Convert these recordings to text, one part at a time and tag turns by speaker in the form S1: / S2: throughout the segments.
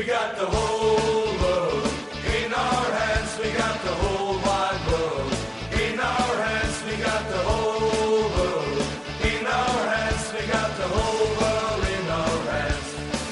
S1: got the whole world in our hands. We got the whole wide world in our hands. We got the whole world in our hands. We got the whole world in our hands.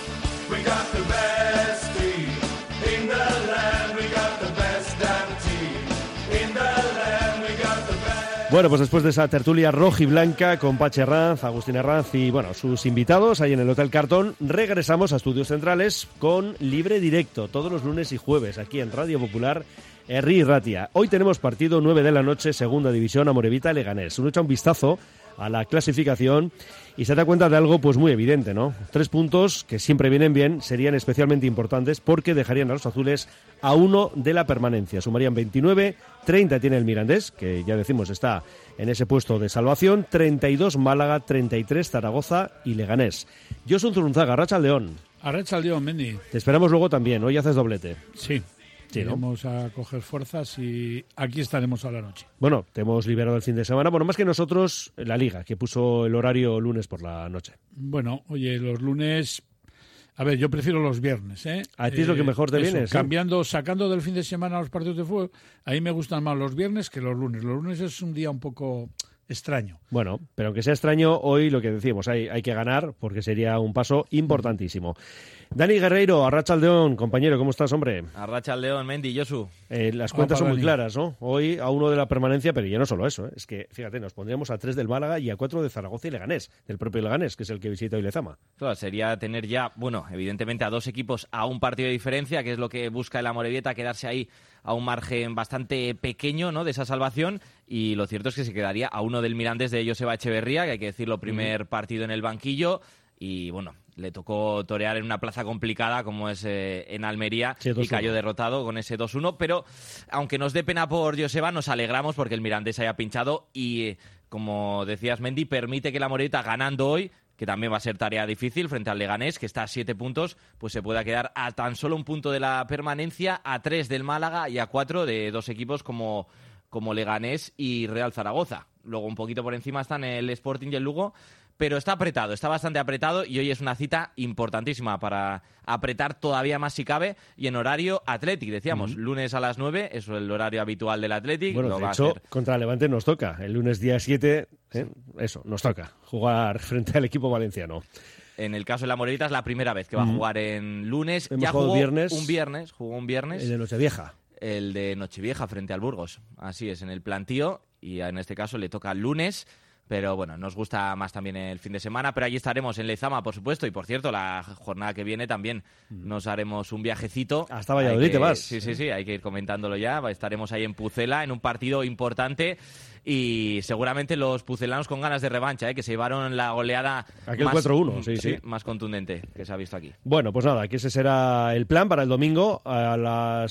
S1: We got the best team in the land. We got the best damn team in the land. We got the best.
S2: Bueno, pues después de esa tertulia rojiblanca con Pachi Herranz, Agustín Herranz y bueno, sus invitados ahí en el Hotel Cartón, regresamos a Estudios Centrales con Libre Directo todos los lunes y jueves aquí en Radio Popular, Herri y Ratia. Hoy tenemos partido 9 de la noche, Segunda División, Amorebieta-Leganés. Uno echa un vistazo a la clasificación y se da cuenta de algo pues muy evidente, ¿no? 3 puntos que siempre vienen bien, serían especialmente importantes porque dejarían a los azules a 1 de la permanencia. Sumarían 29, 30 tiene el Mirandés, que ya decimos está en ese puesto de salvación, 32 Málaga, 33 Zaragoza y Leganés. Josun Zurunzaga, Arratsaldeon.
S3: Arratsaldeon, Mendy.
S2: Te esperamos luego también, hoy haces doblete.
S3: Sí.
S2: Sí, ¿no?
S3: Vamos a coger fuerzas y aquí estaremos a la noche.
S2: Bueno, te hemos liberado el fin de semana. Bueno, más que nosotros, la Liga, que puso el horario lunes por la noche.
S3: Bueno, oye, los lunes... A ver, yo prefiero los viernes, ¿eh?
S2: ¿A ti es lo que mejor te viene?
S3: Cambiando, sacando del fin de semana los partidos de fútbol, a mí me gustan más los viernes que los lunes. Los lunes es un día un poco extraño.
S2: Bueno, pero aunque sea extraño, hoy lo que decimos, hay que ganar porque sería un paso importantísimo. Dani Guerreiro, Arratsaldeon, compañero, ¿cómo estás, hombre?
S4: Arratsaldeon, Mendy, Josu.
S2: Las cuentas son muy claras, ¿no? Hoy a 1 de la permanencia, pero ya no solo eso, ¿eh? Es que, fíjate, nos pondríamos a 3 del Málaga y a 4 de Zaragoza y Leganés, del propio Leganés, que es el que visita hoy Lezama.
S4: Claro, sería tener ya, bueno, evidentemente a 2 equipos a un partido de diferencia, que es lo que busca el Amorebieta, quedarse ahí a un margen bastante pequeño, ¿no?, de esa salvación, y lo cierto es que se quedaría a 1 del Mirandés de Joseba Echeverría, que hay que decirlo, primer partido en el banquillo, y bueno, le tocó torear en una plaza complicada como es en Almería, sí, y cayó derrotado con ese 2-1, pero aunque nos dé pena por Joseba, nos alegramos porque el Mirandés haya pinchado y, como decías, Mendy, permite que la Amorebieta, ganando hoy, que también va a ser tarea difícil frente al Leganés, que está a 7 puntos, pues se pueda quedar a tan solo 1 punto de la permanencia, a 3 del Málaga y a 4 de 2 equipos como Leganés y Real Zaragoza. Luego un poquito por encima están el Sporting y el Lugo, pero está apretado, está bastante apretado y hoy es una cita importantísima para apretar todavía más si cabe y en horario Athletic, decíamos, lunes a las 9, eso es el horario habitual del Athletic.
S2: Bueno, de hecho, contra Levante nos toca, el lunes día 7, eso, nos toca jugar frente al equipo valenciano.
S4: En el caso de la Amorebieta es la primera vez que va a jugar en lunes.
S2: Hemos
S4: ya
S2: jugado
S4: jugó un viernes.
S2: El de Nochevieja.
S4: El de Nochevieja frente al Burgos, así es, en el plantío, y en este caso le toca el lunes. Pero bueno, nos gusta más también el fin de semana, pero allí estaremos en Lezama, por supuesto, y por cierto, la jornada que viene también nos haremos un viajecito.
S2: Hasta Valladolid te vas.
S4: Sí, hay que ir comentándolo ya. Estaremos ahí en Pucela, en un partido importante, y seguramente los pucelanos con ganas de revancha, que se llevaron la goleada.
S2: Aquel 4-1, sí.
S4: Más contundente que se ha visto aquí.
S2: Bueno, pues nada, que ese será el plan para el domingo a las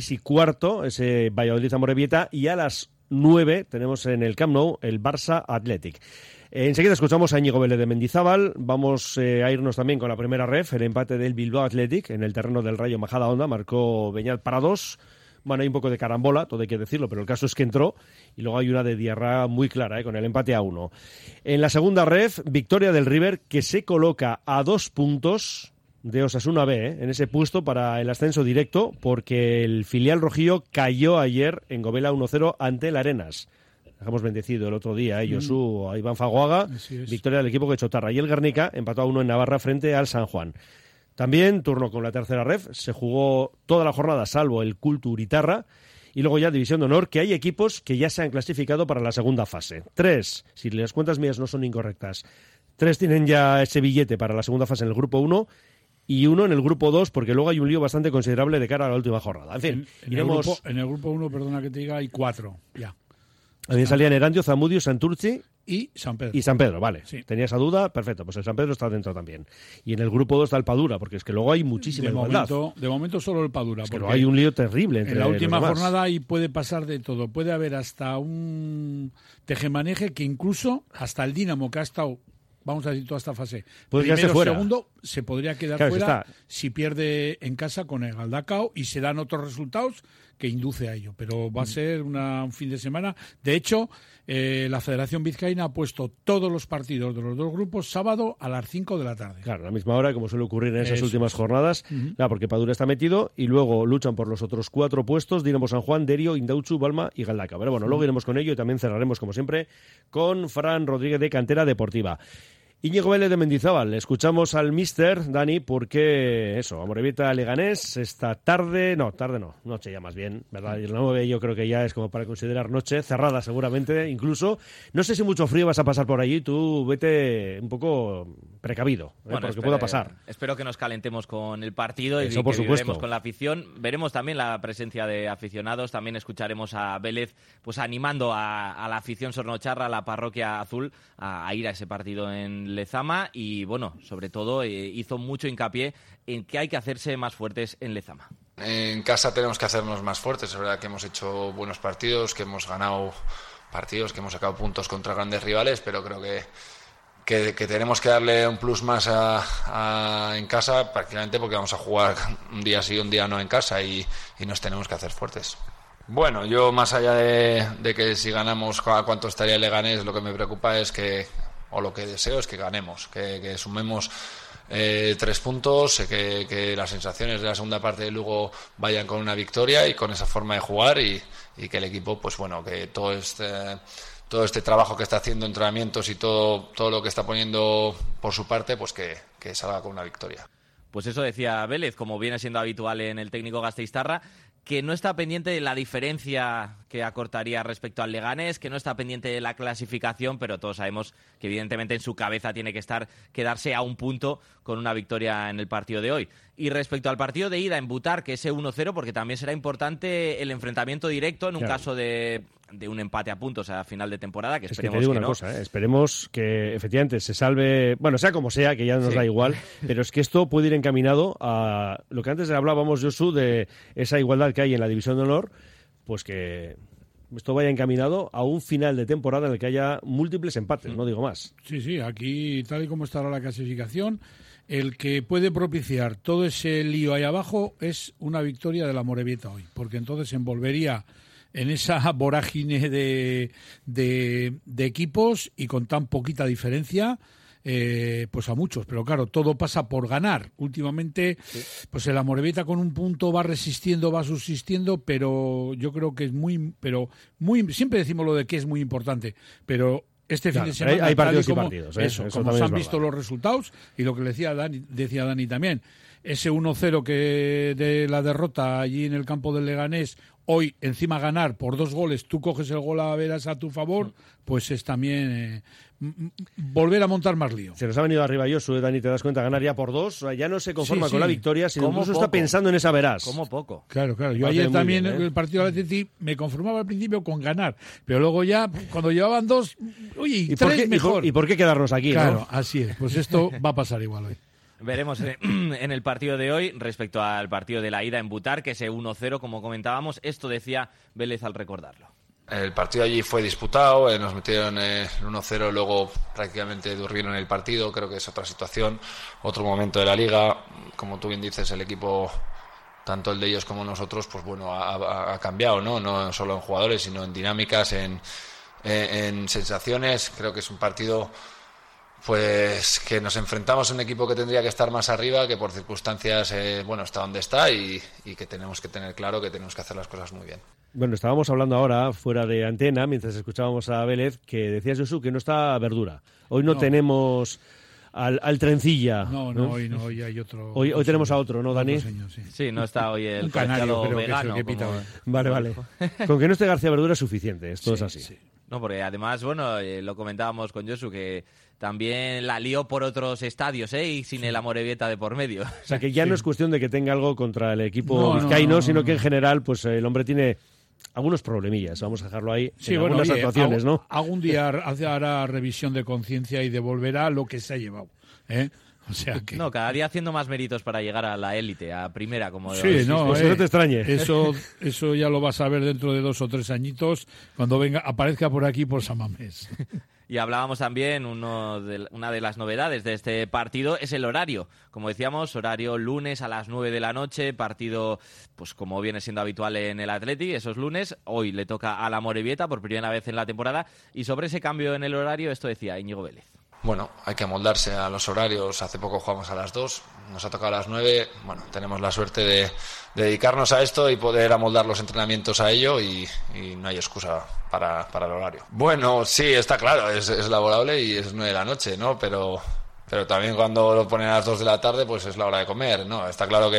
S2: 6:15, ese Valladolid-Amorebieta, y a las 9 tenemos en el Camp Nou el Barça Athletic. Enseguida escuchamos a Íñigo Vélez de Mendizábal. Vamos a irnos también con la primera ref, el empate del Bilbao Athletic en el terreno del Rayo Majadahonda. Marcó Beñat para 2. Bueno, hay un poco de carambola, todo hay que decirlo, pero el caso es que entró y luego hay una de Diarra muy clara, con el empate a 1. En la segunda ref, victoria del River, que se coloca a 2 puntos de Osasuna B, en ese puesto para el ascenso directo, porque el filial rojillo cayó ayer en Gobela 1-0 ante el Arenas. Dejamos bendecido el otro día, Josu, a Iván Fagoaga, victoria del equipo que Chotarra. Y el Guernica empató a 1 en Navarra frente al San Juan. También turno con la tercera ref, se jugó toda la jornada salvo el Culturitarra, y luego ya División de Honor, que hay equipos que ya se han clasificado para la segunda fase. 3, si las cuentas mías no son incorrectas, 3 tienen ya ese billete para la segunda fase en el grupo 1, y 1 en el grupo 2, porque luego hay un lío bastante considerable de cara a la última jornada. En fin, iremos...
S3: En el grupo 1, perdona que te diga, hay 4 ya.
S2: También salían Erandio, Zamudio, Santurci
S3: y San Pedro.
S2: Y San Pedro, vale.
S3: Sí.
S2: Tenía esa duda, perfecto. Pues el San Pedro está dentro también. Y en el grupo 2 está el Padura, porque es que luego hay muchísima igualdad.
S3: De momento solo el Padura.
S2: Pero hay un lío terrible entre
S3: en la última
S2: los demás.
S3: jornada ahí puede pasar de todo. Puede haber hasta un tejemaneje que incluso hasta el Dinamo, que ha estado vamos a decir toda esta fase.
S2: Puede quedarse fuera.
S3: Segundo, se podría quedar
S2: Claro,
S3: fuera si pierde en casa con el Galdacao y se dan otros resultados que induce a ello. Pero va a ser un fin de semana. De hecho, la Federación Vizcaína ha puesto todos los partidos de los dos grupos sábado a las 5 de la tarde.
S2: Claro, a la misma hora, como suele ocurrir en esas
S3: Eso
S2: últimas jornadas, claro, porque Padura está metido y luego luchan por los otros 4 puestos, Dinamo San Juan, Derio, Indautxu, Balma y Galdacao. Pero bueno, luego iremos con ello y también cerraremos, como siempre, con Fran Rodríguez de Cantera Deportiva. Íñigo Vélez de Mendizábal, escuchamos al míster, Dani, porque eso, Amorebieta Leganés esta tarde, noche ya más bien, ¿verdad? Y la 9 yo creo que ya es como para considerar noche, cerrada seguramente, incluso. No sé si mucho frío vas a pasar por allí, tú vete un poco precavido, porque pueda pasar.
S4: Espero que nos calentemos con el partido y
S2: eso, por
S4: que
S2: supuesto,
S4: viviremos con la afición. Veremos también la presencia de aficionados, también escucharemos a Vélez pues animando a la afición sornocharra, a la parroquia azul, a ir a ese partido en Lezama y, bueno, sobre todo hizo mucho hincapié en que hay que hacerse más fuertes en Lezama.
S5: En casa tenemos que hacernos más fuertes. Es verdad que hemos hecho buenos partidos, que hemos ganado partidos, que hemos sacado puntos contra grandes rivales, pero creo que tenemos que darle un plus más en casa, prácticamente porque vamos a jugar un día sí, un día no en casa y nos tenemos que hacer fuertes. Bueno, yo más allá de que si ganamos a cuánto estaría el Leganés, lo que me preocupa es lo que deseo es que ganemos, que sumemos 3 puntos, que las sensaciones de la segunda parte de Lugo vayan con una victoria y con esa forma de jugar y que el equipo, pues bueno, que todo este trabajo que está haciendo, entrenamientos y todo lo que está poniendo por su parte, pues que salga con una victoria.
S4: Pues eso decía Vélez, como viene siendo habitual en el técnico gasteiztarra, que no está pendiente de la diferencia que acortaría respecto al Leganés, que no está pendiente de la clasificación, pero todos sabemos que evidentemente en su cabeza tiene que estar quedarse a un punto con una victoria en el partido de hoy. Y respecto al partido de ida en Butarque, ese 1-0, porque también será importante el enfrentamiento directo en un caso de un empate a puntos a final de temporada, que esperemos
S2: te digo
S4: que
S2: una
S4: no.
S2: cosa, esperemos que efectivamente se salve, bueno, sea como sea, que ya nos da igual, pero es que esto puede ir encaminado a lo que antes hablábamos, Josu, de esa igualdad que hay en la División de Honor, pues que esto vaya encaminado a un final de temporada en el que haya múltiples empates, no digo más.
S3: Sí, aquí, tal y como estará la clasificación, el que puede propiciar todo ese lío ahí abajo es una victoria de la Amorebieta hoy, porque entonces se envolvería en esa vorágine de equipos y con tan poquita diferencia, pues a muchos. Pero claro, todo pasa por ganar. Últimamente, pues el Amorebieta con un punto va resistiendo, va subsistiendo, pero yo creo que es muy siempre decimos lo de que es muy importante, pero este fin de semana
S2: hay partidos
S3: y
S2: partidos.
S3: Eso como se han visto los resultados y lo que decía Dani también, ese 1-0 que de la derrota allí en el campo del Leganés, hoy encima ganar por 2 goles, tú coges el gol a veras a tu favor, pues es también volver a montar más lío.
S2: Se nos ha venido arriba Josu, Dani, te das cuenta, ganar ya por 2, ya no se conforma con la victoria, sino incluso está pensando en esa verás.
S4: Como poco.
S3: Claro. Yo ayer también en el partido del Atleti me conformaba al principio con ganar, pero luego ya, cuando llevaban 2, oye, 3 mejor.
S2: ¿Y por qué quedarnos aquí?
S3: Claro,
S2: ¿no?
S3: así es. Pues esto va a pasar igual hoy.
S4: Veremos en el partido de hoy, respecto al partido de la ida en Butarque, ese 1-0, como comentábamos. Esto decía Vélez al recordarlo.
S5: El partido allí fue disputado, nos metieron el 1-0, luego prácticamente durmieron el partido. Creo que es otra situación, otro momento de la liga. Como tú bien dices, el equipo, tanto el de ellos como nosotros, pues bueno, ha cambiado, no solo en jugadores, sino en dinámicas, en sensaciones. Creo que es un partido pues que nos enfrentamos a un equipo que tendría que estar más arriba, que por circunstancias está donde está y que tenemos que tener claro que tenemos que hacer las cosas muy bien. Bueno,
S2: estábamos hablando ahora fuera de antena mientras escuchábamos a Vélez, que decías, Josu, que no está Verdura. Hoy no tenemos al Trencilla.
S3: No, hoy hay otro.
S2: Hoy tenemos a otro, ¿no, Dani?
S3: Señor,
S4: sí, no está hoy el
S3: canario
S4: vegano.
S2: Vale. Con que no esté García Verdura es suficiente, esto es así.
S3: Sí.
S4: No, porque además, lo comentábamos con Josu, que también la lió por otros estadios, y sin el Amorebieta de por medio.
S2: O sea, que ya no es cuestión de que tenga algo contra el equipo vizcaíno, sino que en general, pues el hombre tiene algunos problemillas, vamos a dejarlo ahí, en algunas actuaciones, ¿no?
S3: Algún día hará revisión de conciencia y devolverá lo que se ha llevado, O sea que...
S4: No, cada día haciendo más méritos para llegar a la élite, a primera, como...
S2: Sí, no te extrañe.
S3: Eso ya lo vas a ver dentro de 2 o 3 añitos, cuando aparezca por aquí por San Mamés.
S4: Y hablábamos también, una de las novedades de este partido es el horario. Como decíamos, horario lunes a las 9 de la noche, partido pues como viene siendo habitual en el Athletic, esos lunes. Hoy le toca a la Amorebieta por primera vez en la temporada. Y sobre ese cambio en el horario, esto decía Íñigo Vélez.
S5: Bueno, hay que amoldarse a los horarios. Hace poco jugamos a las 2, nos ha tocado a las 9. Bueno, tenemos la suerte de dedicarnos a esto y poder amoldar los entrenamientos a ello y no hay excusa para el horario. Bueno, sí, está claro, es laborable y es 9 de la noche, ¿no? Pero también cuando lo ponen a las 2 de la tarde, pues es la hora de comer, ¿no? Está claro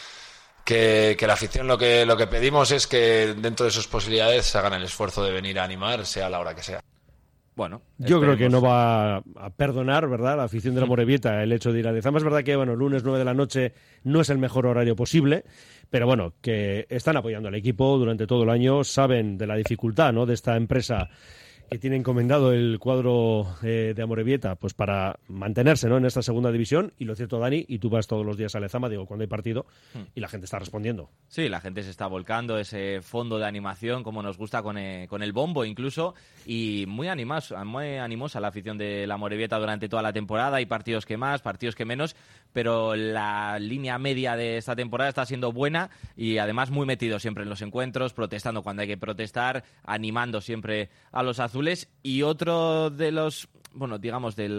S5: que la afición lo que pedimos es que dentro de sus posibilidades se hagan el esfuerzo de venir a animar, sea la hora que sea.
S4: Bueno,
S2: yo creo que no va a perdonar, ¿verdad?, la afición de la Amorebieta el hecho de ir a Lezama. Es verdad que, bueno, lunes 9 de la noche no es el mejor horario posible, pero bueno, que están apoyando al equipo durante todo el año, saben de la dificultad, ¿no?, de esta empresa que tiene encomendado el cuadro de Amorebieta pues para mantenerse, ¿no?, en esta segunda división. Y lo cierto, Dani, y tú vas todos los días a Lezama, digo, cuando hay partido, y la gente está respondiendo.
S4: Sí, la gente se está volcando, ese fondo de animación, como nos gusta con el bombo incluso, y muy animosa la afición de la Amorebieta durante toda la temporada. Hay partidos que más, partidos que menos, pero la línea media de esta temporada está siendo buena y además muy metido siempre en los encuentros, protestando cuando hay que protestar, animando siempre a los azules. Y otro de los, bueno, digamos, de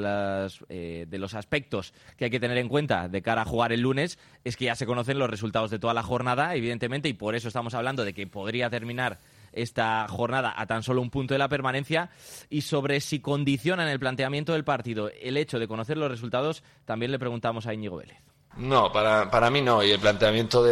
S4: los aspectos que hay que tener en cuenta de cara a jugar el lunes es que ya se conocen los resultados de toda la jornada, evidentemente, y por eso estamos hablando de que podría terminar esta jornada a tan solo un punto de la permanencia. Y sobre si condicionan el planteamiento del partido el hecho de conocer los resultados, también le preguntamos a Íñigo Vélez.
S5: No, para mí no, y el planteamiento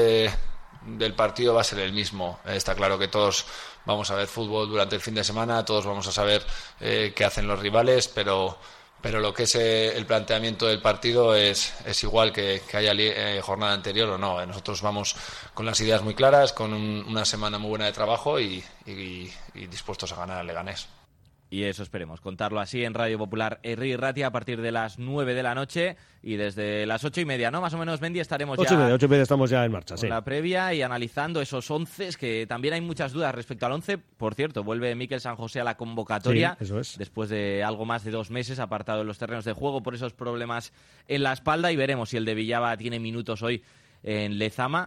S5: del partido va a ser el mismo. Está claro que todos vamos a ver fútbol durante el fin de semana, todos vamos a saber qué hacen los rivales, pero lo que es el planteamiento del partido es igual que haya jornada anterior o no. Nosotros vamos con las ideas muy claras, con una semana muy buena de trabajo y dispuestos a ganar al Leganés.
S4: Y eso esperemos, contarlo así en Radio Popular Herri Ratia a partir de las 9 de la noche y desde las 8:30, ¿no? Más o menos, Mendy, estaremos
S2: 8:30 estamos ya en marcha,
S4: con
S2: sí.
S4: la previa y analizando esos 11, que también hay muchas dudas respecto al 11. Por cierto, vuelve Mikel San José a la convocatoria,
S2: sí, eso es,
S4: después de algo más de 2 meses apartado de los terrenos de juego por esos problemas en la espalda, y veremos si el de Villaba tiene minutos hoy en Lezama.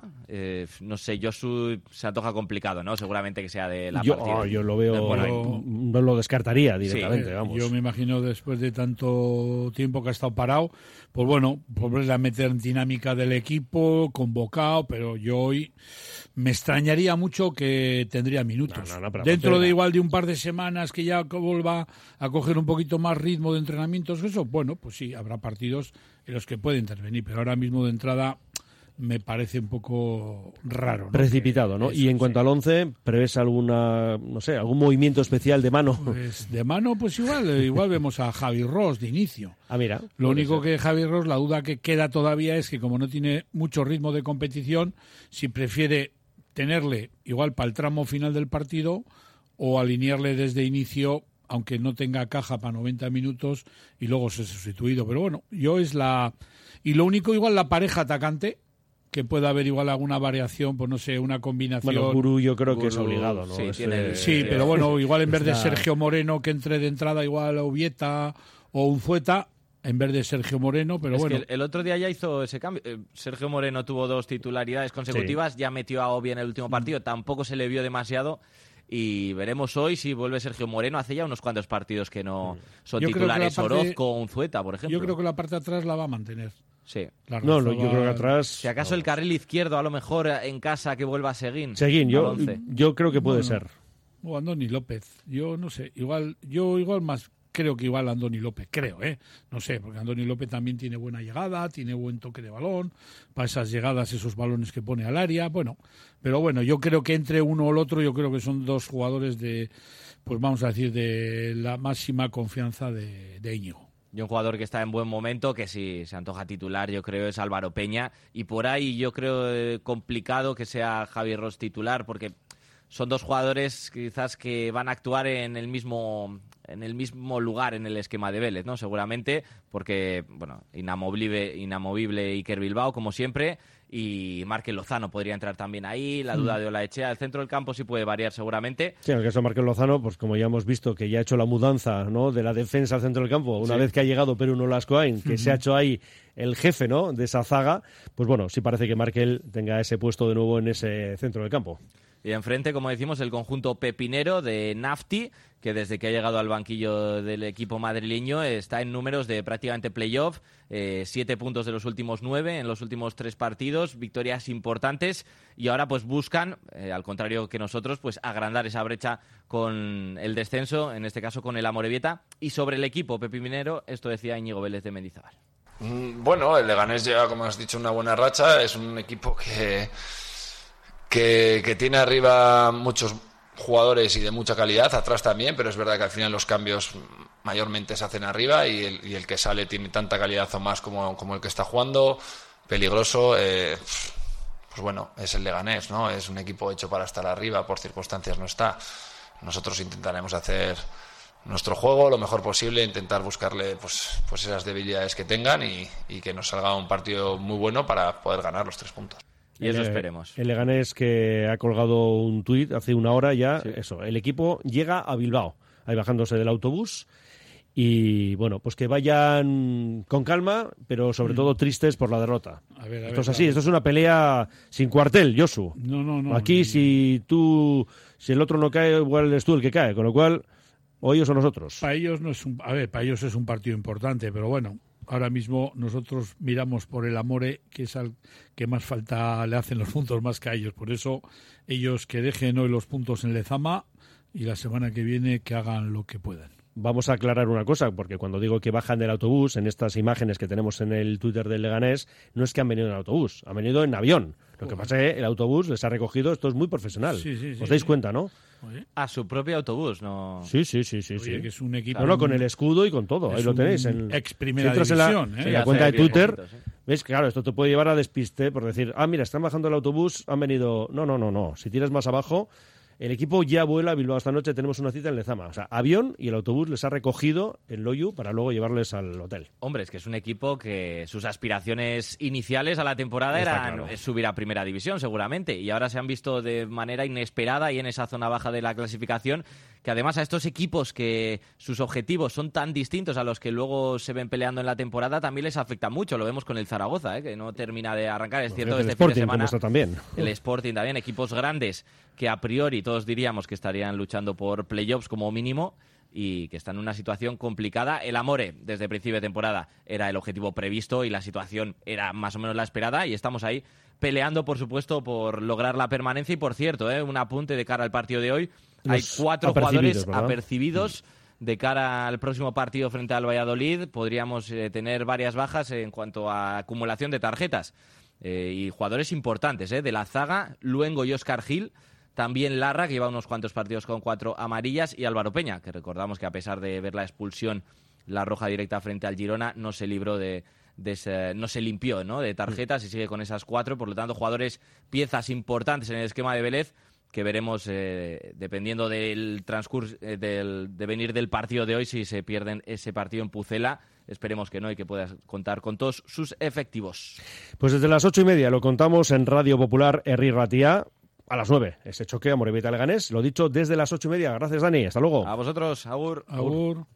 S4: No sé, Josu se antoja complicado, ¿no? Seguramente que sea de la partida.
S2: Yo lo veo, no lo descartaría directamente, sí, vamos.
S3: Yo me imagino, después de tanto tiempo que ha estado parado, pues bueno, volverle a meter en dinámica del equipo, convocado, pero yo hoy me extrañaría mucho que tendría minutos. Dentro de igual de un par de semanas que ya vuelva a coger un poquito más ritmo de entrenamientos, eso, bueno, pues sí, habrá partidos en los que puede intervenir, pero ahora mismo de entrada me parece un poco raro, ¿no?
S2: Precipitado, ¿no? Y en cuanto al 11, ¿prevés algún movimiento especial de mano?
S3: Pues de mano, pues igual vemos a Javi Ross de inicio.
S2: Ah, mira.
S3: Lo único que Javi Ross, la duda que queda todavía es que como no tiene mucho ritmo de competición, si prefiere tenerle igual para el tramo final del partido o alinearle desde inicio, aunque no tenga caja para 90 minutos y luego ser sustituido. Pero bueno, y lo único igual la pareja atacante, que pueda haber igual alguna variación, pues no sé, una combinación.
S2: Bueno, Guru yo creo que es obligado, ¿no?
S3: Sí, pero bueno, igual en vez de Sergio Moreno, que entre de entrada igual Ovieta o Unzueta, en vez de Sergio Moreno, pero bueno.
S4: Que el otro día ya hizo ese cambio. Sergio Moreno tuvo 2 titularidades consecutivas, sí. Ya metió a Ovi en el último partido, tampoco se le vio demasiado. Y veremos hoy si vuelve Sergio Moreno. Hace ya unos cuantos partidos que no son titulares. Orozco o Unzueta, por ejemplo.
S3: Yo creo que la parte de atrás la va a mantener.
S4: Sí.
S2: Yo creo que atrás...
S4: Si acaso el carril izquierdo, a lo mejor en casa, que vuelva a Seguín.
S2: Yo creo que puede ser.
S3: O Andoni López. Yo no sé. Igual más... Creo que igual Andoni López, no sé, porque Andoni López también tiene buena llegada, tiene buen toque de balón, para esas llegadas, esos balones que pone al área, pero bueno, yo creo que entre uno o el otro, yo creo que son 2 jugadores de, pues vamos a decir, de la máxima confianza de Íñigo.
S4: Y un jugador que está en buen momento, que si se antoja titular, yo creo, es Álvaro Peña, y por ahí yo creo complicado que sea Javi Ross titular, porque son 2 jugadores quizás que van a actuar en el mismo lugar en el esquema de Vélez, ¿no? Seguramente, porque, bueno, inamovible Iker Bilbao, como siempre, y Márquez Lozano podría entrar también ahí, la duda de Olaechea. El centro del campo sí puede variar seguramente.
S2: Sí, en el caso de Márquez Lozano, pues como ya hemos visto que ya ha hecho la mudanza, ¿no?, de la defensa al centro del campo, una vez que ha llegado Perú Nolascoain, que se ha hecho ahí el jefe, ¿no?, de esa zaga, pues bueno, sí parece que Márquez tenga ese puesto de nuevo en ese centro del campo.
S4: Y enfrente, como decimos, el conjunto pepinero de Nafti, que desde que ha llegado al banquillo del equipo madrileño está en números de prácticamente playoff, 7 puntos de los últimos 9 en los últimos 3 partidos, victorias importantes, y ahora pues buscan, al contrario que nosotros, pues agrandar esa brecha con el descenso, en este caso con el Amorebieta. Y sobre el equipo pepinero, esto decía Íñigo Vélez de Mendizábal.
S5: Bueno, el Leganés lleva, como has dicho, una buena racha, es un equipo que tiene arriba muchos jugadores y de mucha calidad, atrás también, pero es verdad que al final los cambios mayormente se hacen arriba y el que sale tiene tanta calidad o más como el que está jugando, peligroso, pues bueno, es el Leganés, ¿no? Es un equipo hecho para estar arriba, por circunstancias no está. Nosotros intentaremos hacer nuestro juego lo mejor posible, intentar buscarle pues esas debilidades que tengan y que nos salga un partido muy bueno para poder ganar los 3 puntos.
S4: Y eso esperemos.
S2: El Leganés, que ha colgado un tuit hace una hora ya, eso, el equipo llega a Bilbao, ahí bajándose del autobús, y bueno, pues que vayan con calma, pero sobre todo tristes por la derrota. Esto es así, esto es una pelea sin cuartel, Josu.
S3: No.
S2: Aquí si el otro no cae, igual eres tú el que cae, con lo cual, o ellos o nosotros.
S3: Para ellos para ellos es un partido importante, pero bueno, ahora mismo nosotros miramos por el Amore, que es al que más falta le hacen los puntos más que a ellos. Por eso ellos que dejen hoy los puntos en Lezama y la semana que viene que hagan lo que puedan.
S2: Vamos a aclarar una cosa, porque cuando digo que bajan del autobús, en estas imágenes que tenemos en el Twitter del Leganés, no es que han venido en autobús, han venido en avión. Lo que pasa es que el autobús les ha recogido, esto es muy profesional.
S3: Sí,
S2: ¿Os dais cuenta, no?
S4: A su propio autobús, ¿no?
S2: Sí.
S3: Oye, que es un equipo...
S2: No, con el escudo y con todo, ahí lo tenéis.
S3: Ex primera
S2: si
S3: división,
S2: en la cuenta de Twitter, ¿ves? Claro, esto te puede llevar a despiste por decir, mira, están bajando el autobús, han venido... No. Si tiras más abajo, el equipo ya vuela a Bilbao esta noche, tenemos una cita en Lezama. O sea, avión, y el autobús les ha recogido en Loiu para luego llevarles al hotel.
S4: Hombre, es que es un equipo que sus aspiraciones iniciales a la temporada eran subir a Primera División, seguramente, y ahora se han visto de manera inesperada y en esa zona baja de la clasificación, que además a estos equipos que sus objetivos son tan distintos a los que luego se ven peleando en la temporada, también les afecta mucho. Lo vemos con el Zaragoza, que no termina de arrancar. Es cierto, este fin de semana
S2: también.
S4: El Sporting también, equipos grandes que a priori todos diríamos que estarían luchando por playoffs como mínimo y que están en una situación complicada. El Amore, desde principio de temporada, era el objetivo previsto y la situación era más o menos la esperada, y estamos ahí peleando, por supuesto, por lograr la permanencia. Y por cierto, un apunte de cara al partido de hoy, hay 4 jugadores apercibidos de cara al próximo partido frente al Valladolid. Podríamos tener varias bajas en cuanto a acumulación de tarjetas, y jugadores importantes de la zaga: Luengo y Óscar Gil. También Larra, que lleva unos cuantos partidos con 4 amarillas, y Álvaro Peña, que recordamos que a pesar de ver la expulsión, la roja directa frente al Girona, no se libró no se limpió, ¿no?, de tarjetas, y sigue con esas 4. Por lo tanto, jugadores, piezas importantes en el esquema de Vélez, que veremos dependiendo del transcurso del devenir del partido de hoy, si se pierden ese partido en Pucela. Esperemos que no, y que puedas contar con todos sus efectivos.
S2: Pues desde las 8:30 lo contamos en Radio Popular Herri Ratia. A las 9, ese choque Amorebieta Leganés. Lo dicho, desde las 8:30. Gracias, Dani. Hasta luego.
S4: A vosotros. Agur.
S3: Agur.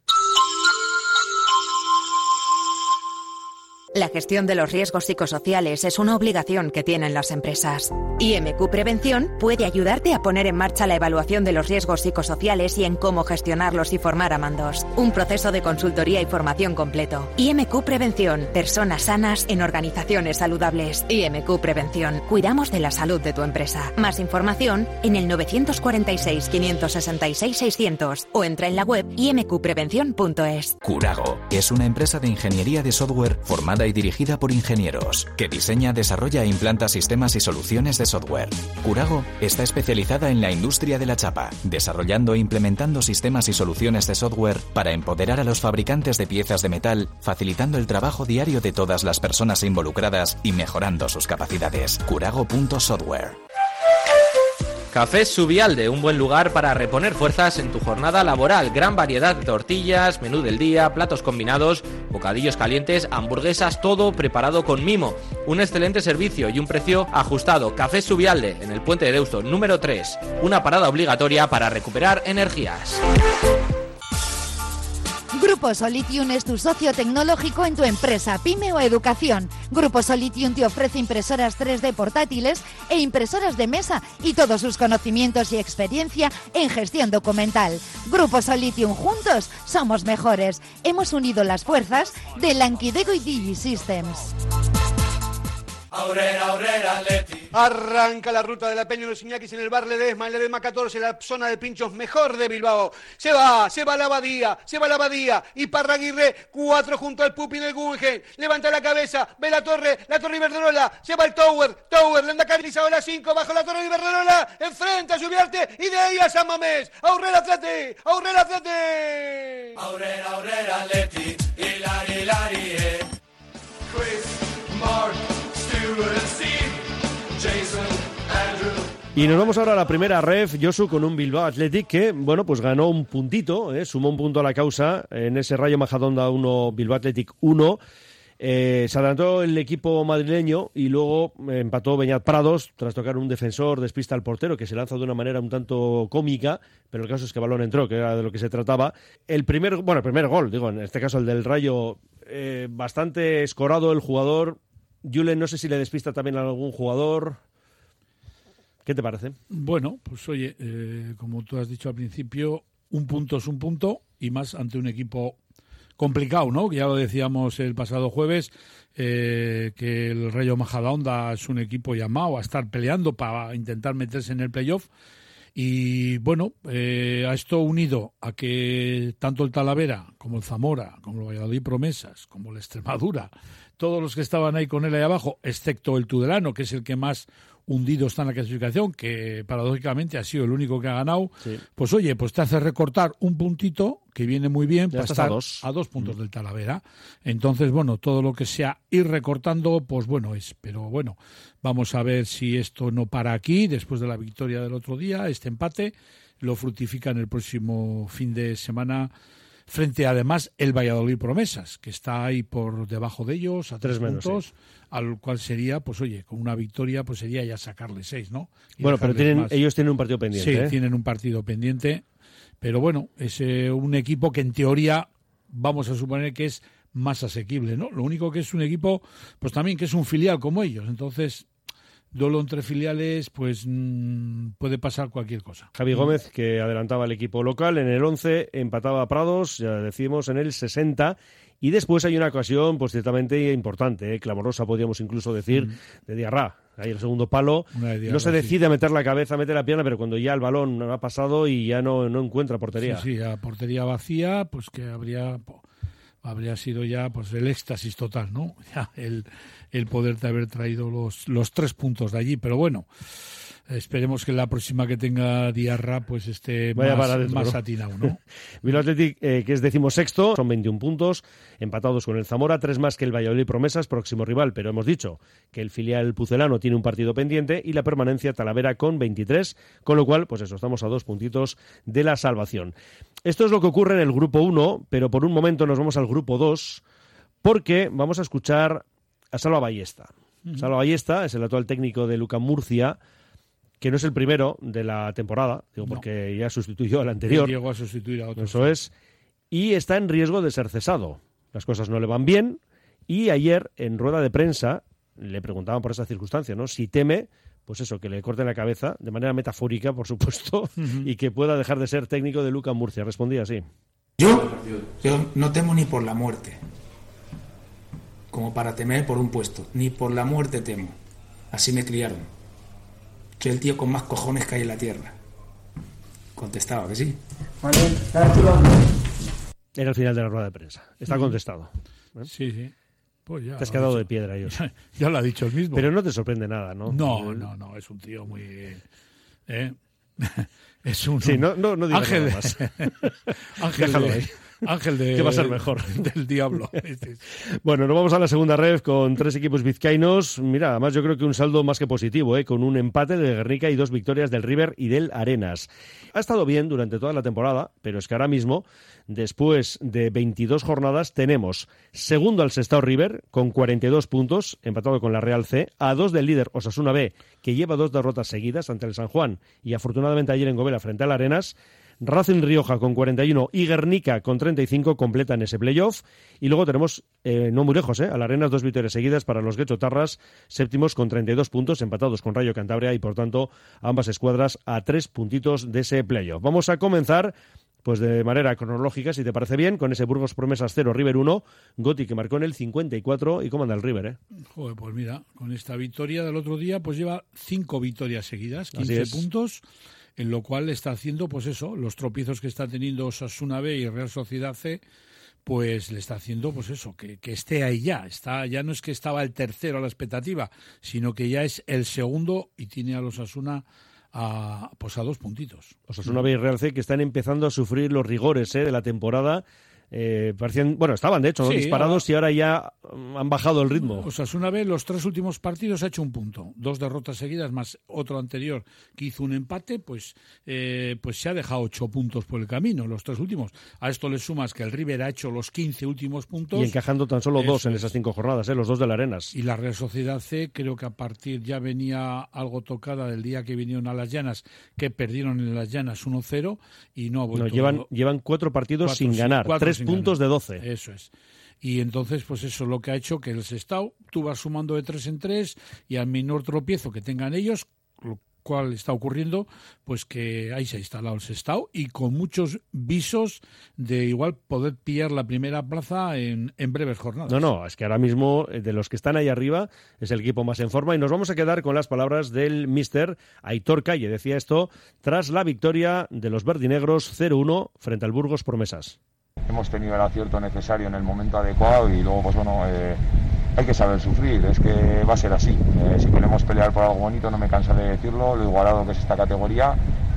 S6: La gestión de los riesgos psicosociales es una obligación que tienen las empresas. IMQ Prevención puede ayudarte a poner en marcha la evaluación de los riesgos psicosociales y en cómo gestionarlos y formar a mandos. Un proceso de consultoría y formación completo. IMQ Prevención. Personas sanas en organizaciones saludables. IMQ Prevención. Cuidamos de la salud de tu empresa. Más información en el 946 566 600 o entra en la web imqprevención.es.
S7: Curago es una empresa de ingeniería de software formada y dirigida por ingenieros, que diseña, desarrolla e implanta sistemas y soluciones de software. Curago está especializada en la industria de la chapa, desarrollando e implementando sistemas y soluciones de software para empoderar a los fabricantes de piezas de metal, facilitando el trabajo diario de todas las personas involucradas y mejorando sus capacidades. Curago.software.
S4: Cafés Subialde, un buen lugar para reponer fuerzas en tu jornada laboral. Gran variedad de tortillas, menú del día, platos combinados, bocadillos calientes, hamburguesas, todo preparado con mimo. Un excelente servicio y un precio ajustado. Cafés Subialde, en el Puente de Deusto, número 3. Una parada obligatoria para recuperar energías.
S8: Grupo Solitium es tu socio tecnológico en tu empresa, pyme o educación. Grupo Solitium te ofrece impresoras 3D portátiles e impresoras de mesa y todos sus conocimientos y experiencia en gestión documental. Grupo Solitium, juntos somos mejores. Hemos unido las fuerzas de Lankidego y DigiSystems.
S1: Aurrera, aurrera, Atleti.
S9: Arranca la ruta de la Peña de los Iñakis en el bar Ledesma, en Ledesma 14, la zona de pinchos mejor de Bilbao. Se va la Abadía, y Parraguirre, 4 junto al Pupi en el Guggenheim. Levanta la cabeza, ve la torre Iberdrola, se va el Tower, Lendakari, la 5, bajo la torre de Iberdrola, enfrenta a Subiarte y de ahí a San Mamés. Aurrera Atleti.
S1: Aurrera, aurrera, Atleti. Hilari, Chris, Mark, Stuart and Steve, Jason, Andrew.
S2: Y nos vamos ahora a la primera ref, Josu, con un Bilbao Athletic que, bueno, pues ganó un puntito, sumó un punto a la causa en ese Rayo Majadahonda 1, Bilbao Athletic 1. Se adelantó el equipo madrileño y luego empató Beñat Prados tras tocar un defensor, despista al portero, que se lanza de una manera un tanto cómica, pero el caso es que el balón entró, que era de lo que se trataba. El primer gol, digo, en este caso el del Rayo, bastante escorado el jugador. Julen, no sé si le despista también a algún jugador. ¿Qué te parece?
S3: Bueno, pues oye, como tú has dicho al principio, un punto es un punto, y más ante un equipo complicado, ¿no? Que ya lo decíamos el pasado jueves, que el Rayo Majadahonda es un equipo llamado a estar peleando para intentar meterse en el playoff. Y bueno, a esto unido a que tanto el Talavera como el Zamora, como el Valladolid Promesas, como el Extremadura, todos los que estaban ahí con él ahí abajo, excepto el Tudelano, que es el que más hundido está en la clasificación, que paradójicamente ha sido el único que ha ganado, sí. Pues oye, pues te hace recortar un puntito, que viene muy bien, para estar a 2 puntos del Talavera. Entonces, bueno, todo lo que sea ir recortando, pues bueno es. Pero bueno, vamos a ver si esto no para aquí, después de la victoria del otro día, este empate lo fructifica en el próximo fin de semana, frente además el Valladolid Promesas, que está ahí por debajo de ellos, a 3 puntos, sí. Al cual sería, pues oye, con una victoria, pues sería ya sacarle 6, ¿no? Y
S2: bueno, pero ellos tienen un partido pendiente.
S3: Sí, tienen un partido pendiente, pero bueno, es un equipo que en teoría vamos a suponer que es más asequible, ¿no? Lo único que es un equipo, pues también que es un filial como ellos, entonces duelo entre filiales, pues puede pasar cualquier cosa.
S2: Javi Gómez, que adelantaba al equipo local en el 11, empataba a Prados, ya decimos, en el 60, y después hay una ocasión pues ciertamente importante, clamorosa podríamos incluso decir, de Diarra. Ahí el segundo palo, Diarra, no se decide a meter la cabeza, a meter la pierna, pero cuando ya el balón ha pasado y ya no encuentra portería.
S3: Sí, a portería vacía, pues que habría sido ya pues el éxtasis total, ¿no? Ya el poderte haber traído los 3 puntos de allí, pero bueno, esperemos que la próxima que tenga Diarra pues esté más atinado, ¿no?
S2: Bilbao Athletic, que es 16º, son 21 puntos, empatados con el Zamora, 3 más que el Valladolid Promesas, próximo rival, pero hemos dicho que el filial pucelano tiene un partido pendiente y la permanencia Talavera con 23, con lo cual, pues eso, estamos a 2 puntitos de la salvación. Esto es lo que ocurre en el grupo 1, pero por un momento nos vamos al grupo 2, porque vamos a escuchar a Salva Ballesta. Salva Ballesta es el actual técnico de Luca Murcia, que no es el primero de la temporada, digo, porque ya sustituyó al anterior.
S3: Llegó a sustituir a otro.
S2: Eso es. Y está en riesgo de ser cesado. Las cosas no le van bien. Y ayer, en rueda de prensa, le preguntaban por esa circunstancia, ¿no? Si teme, pues eso, que le corten la cabeza, de manera metafórica, por supuesto, y que pueda dejar de ser técnico de Luca Murcia. Respondía así.
S10: Yo no temo ni por la muerte, como para temer por un puesto. Ni por la muerte temo. Así me criaron. Soy el tío con más cojones que hay en la tierra. Contestaba que sí.
S2: Era el final de la rueda de prensa. Está contestado.
S3: Sí. Pues ya,
S2: te has quedado de piedra, yo.
S3: Ya lo ha dicho el mismo.
S2: Pero no te sorprende nada, ¿no?
S3: No, es un tío muy... Es un
S2: sí, no digas
S3: ángel,
S2: nada más.
S3: Ángel de...
S2: ¿Qué va a ser mejor?
S3: Del diablo.
S2: Bueno, nos vamos a la segunda ref con 3 equipos vizcaínos. Mira, además yo creo que un saldo más que positivo, con un empate del Guernica y 2 victorias del River y del Arenas. Ha estado bien durante toda la temporada, pero es que ahora mismo, después de 22 jornadas, tenemos segundo al Sestao River con 42 puntos, empatado con la Real C, a 2 del líder Osasuna B, que lleva 2 derrotas seguidas ante el San Juan y afortunadamente ayer en Gobela frente al Arenas. Racing Rioja con 41 y Guernica con 35 completan ese playoff. Y luego tenemos, no muy lejos, al Arenas 2 victorias seguidas para los guechotarras, séptimos con 32 puntos, empatados con Rayo Cantabria y por tanto ambas escuadras a 3 puntitos de ese playoff. Vamos a comenzar pues de manera cronológica, si te parece bien, con ese Burgos Promesas 0, River 1, Goti que marcó en el 54 y cómo anda el River,
S3: Joder, pues mira, con esta victoria del otro día, pues lleva 5 victorias seguidas, 15 puntos, en lo cual está haciendo, pues eso, los tropiezos que está teniendo Osasuna B y Real Sociedad C, pues le está haciendo, pues eso, que esté ahí ya. Ya no es que estaba el tercero a la expectativa, sino que ya es el segundo y tiene a los Osasuna a 2 puntitos.
S2: Osasuna B y Real C que están empezando a sufrir los rigores de la temporada. Parecían, bueno, estaban de hecho disparados y ahora ya han bajado el ritmo.
S3: Osasuna B los 3 últimos partidos ha hecho un punto, 2 derrotas seguidas más otro anterior que hizo un empate, pues se ha dejado 8 puntos por el camino, los 3 últimos. A esto le sumas que el River ha hecho los 15 últimos puntos.
S2: Y encajando tan solo 2 en esas 5 jornadas, los 2 del Arenas.
S3: Y la Real Sociedad C creo que a partir ya venía algo tocada del día que vinieron a Las Llanas, que perdieron en Las Llanas 1-0 y no ha vuelto.
S2: Llevan 4 partidos sin ganar, 3 puntos de 12.
S3: Eso es. Y entonces, pues eso es lo que ha hecho que el Sestao, tú vas sumando de 3 en 3 y al menor tropiezo que tengan ellos, lo cual está ocurriendo, pues que ahí se ha instalado el Sestao y con muchos visos de igual poder pillar la primera plaza en breves jornadas.
S2: No, es que ahora mismo de los que están ahí arriba es el equipo más en forma y nos vamos a quedar con las palabras del míster Aitor Calle. Decía esto tras la victoria de los verdinegros 0-1 frente al Burgos Promesas.
S11: Hemos tenido el acierto necesario en el momento adecuado y luego, pues bueno, hay que saber sufrir, es que va a ser así. Si queremos pelear por algo bonito, no me cansaré de decirlo, lo igualado que es esta categoría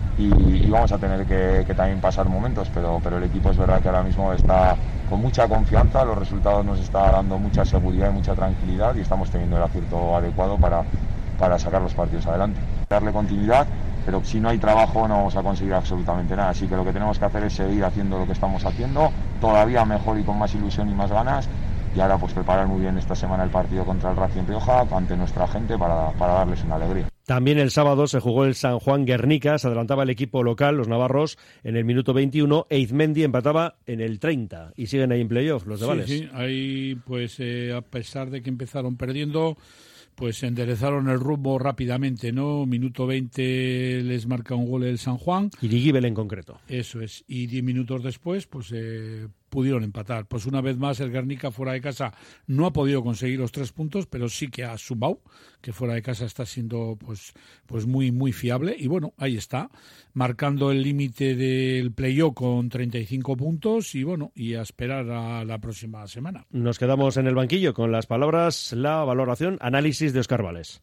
S11: y vamos a tener que también pasar momentos, pero el equipo es verdad que ahora mismo está con mucha confianza, los resultados nos están dando mucha seguridad y mucha tranquilidad y estamos teniendo el acierto adecuado para sacar los partidos adelante. Darle continuidad, pero si no hay trabajo no vamos a conseguir absolutamente nada, así que lo que tenemos que hacer es seguir haciendo lo que estamos haciendo, todavía mejor y con más ilusión y más ganas, y ahora pues preparar muy bien esta semana el partido contra el Racing Rioja ante nuestra gente para darles una alegría.
S2: También el sábado se jugó el San Juan Guernica, se adelantaba el equipo local, los navarros, en el minuto 21, e Izmendi empataba en el 30, y siguen ahí en playoff los de Vales.
S3: Sí, ahí pues a pesar de que empezaron perdiendo, pues enderezaron el rumbo rápidamente, ¿no? Minuto 20 les marca un gol el San Juan.
S2: Irigibel en concreto.
S3: Eso es. Y 10 minutos después, pues pudieron empatar. Pues una vez más el Guernica fuera de casa no ha podido conseguir los 3 puntos, pero sí que ha sumado, que fuera de casa está siendo pues muy, muy fiable. Y bueno, ahí está, marcando el límite del play-off con 35 puntos y bueno, y a esperar a la próxima semana.
S2: Nos quedamos en el banquillo con las palabras, la valoración, análisis de Óscar Vales.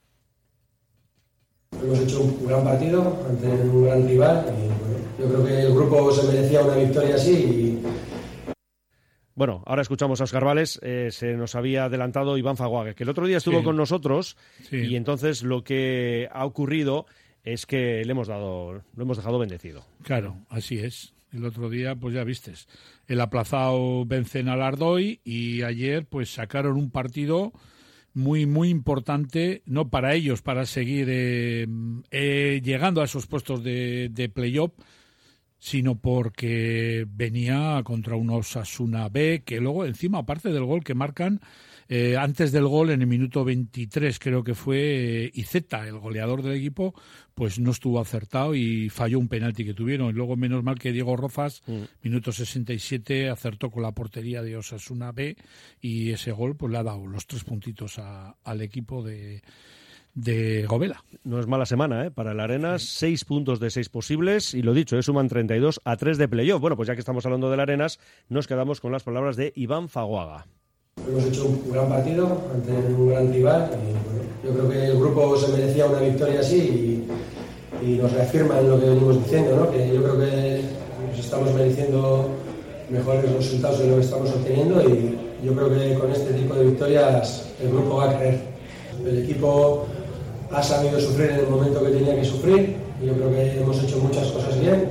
S12: Hemos hecho un gran partido ante un gran rival y bueno, yo creo que el grupo se merecía una victoria así y...
S2: Bueno, ahora escuchamos a Óscar Vales, se nos había adelantado Iván Faguague, que el otro día estuvo con nosotros y entonces lo que ha ocurrido es que lo hemos dejado bendecido.
S3: Claro, así es. El otro día, pues ya vistes, el aplazado vencen al Ardoy y ayer pues sacaron un partido muy, muy importante, no para ellos, para seguir llegando a esos puestos de play-off, sino porque venía contra un Osasuna B, que luego, encima, aparte del gol que marcan, antes del gol, en el minuto 23, creo que fue Iceta, el goleador del equipo, pues no estuvo acertado y falló un penalti que tuvieron. Y luego, menos mal que Diego Rozas, minuto 67, acertó con la portería de Osasuna B y ese gol pues le ha dado los 3 puntitos al equipo de Gobela.
S2: No es mala semana, para el Arenas, 6 puntos de 6 posibles y lo dicho, suman 32 a 3 de playoff. Bueno, pues ya que estamos hablando del Arenas, nos quedamos con las palabras de Iván Faguaga.
S12: Hemos hecho un gran partido ante un gran rival y bueno, yo creo que el grupo se merecía una victoria así y nos reafirma en lo que venimos diciendo, ¿no? Que yo creo que nos estamos mereciendo mejores resultados de lo que estamos obteniendo, y yo creo que con este tipo de victorias el grupo va a creer. El equipo ha sabido sufrir en el momento que tenía que sufrir, y yo creo que hemos hecho muchas cosas bien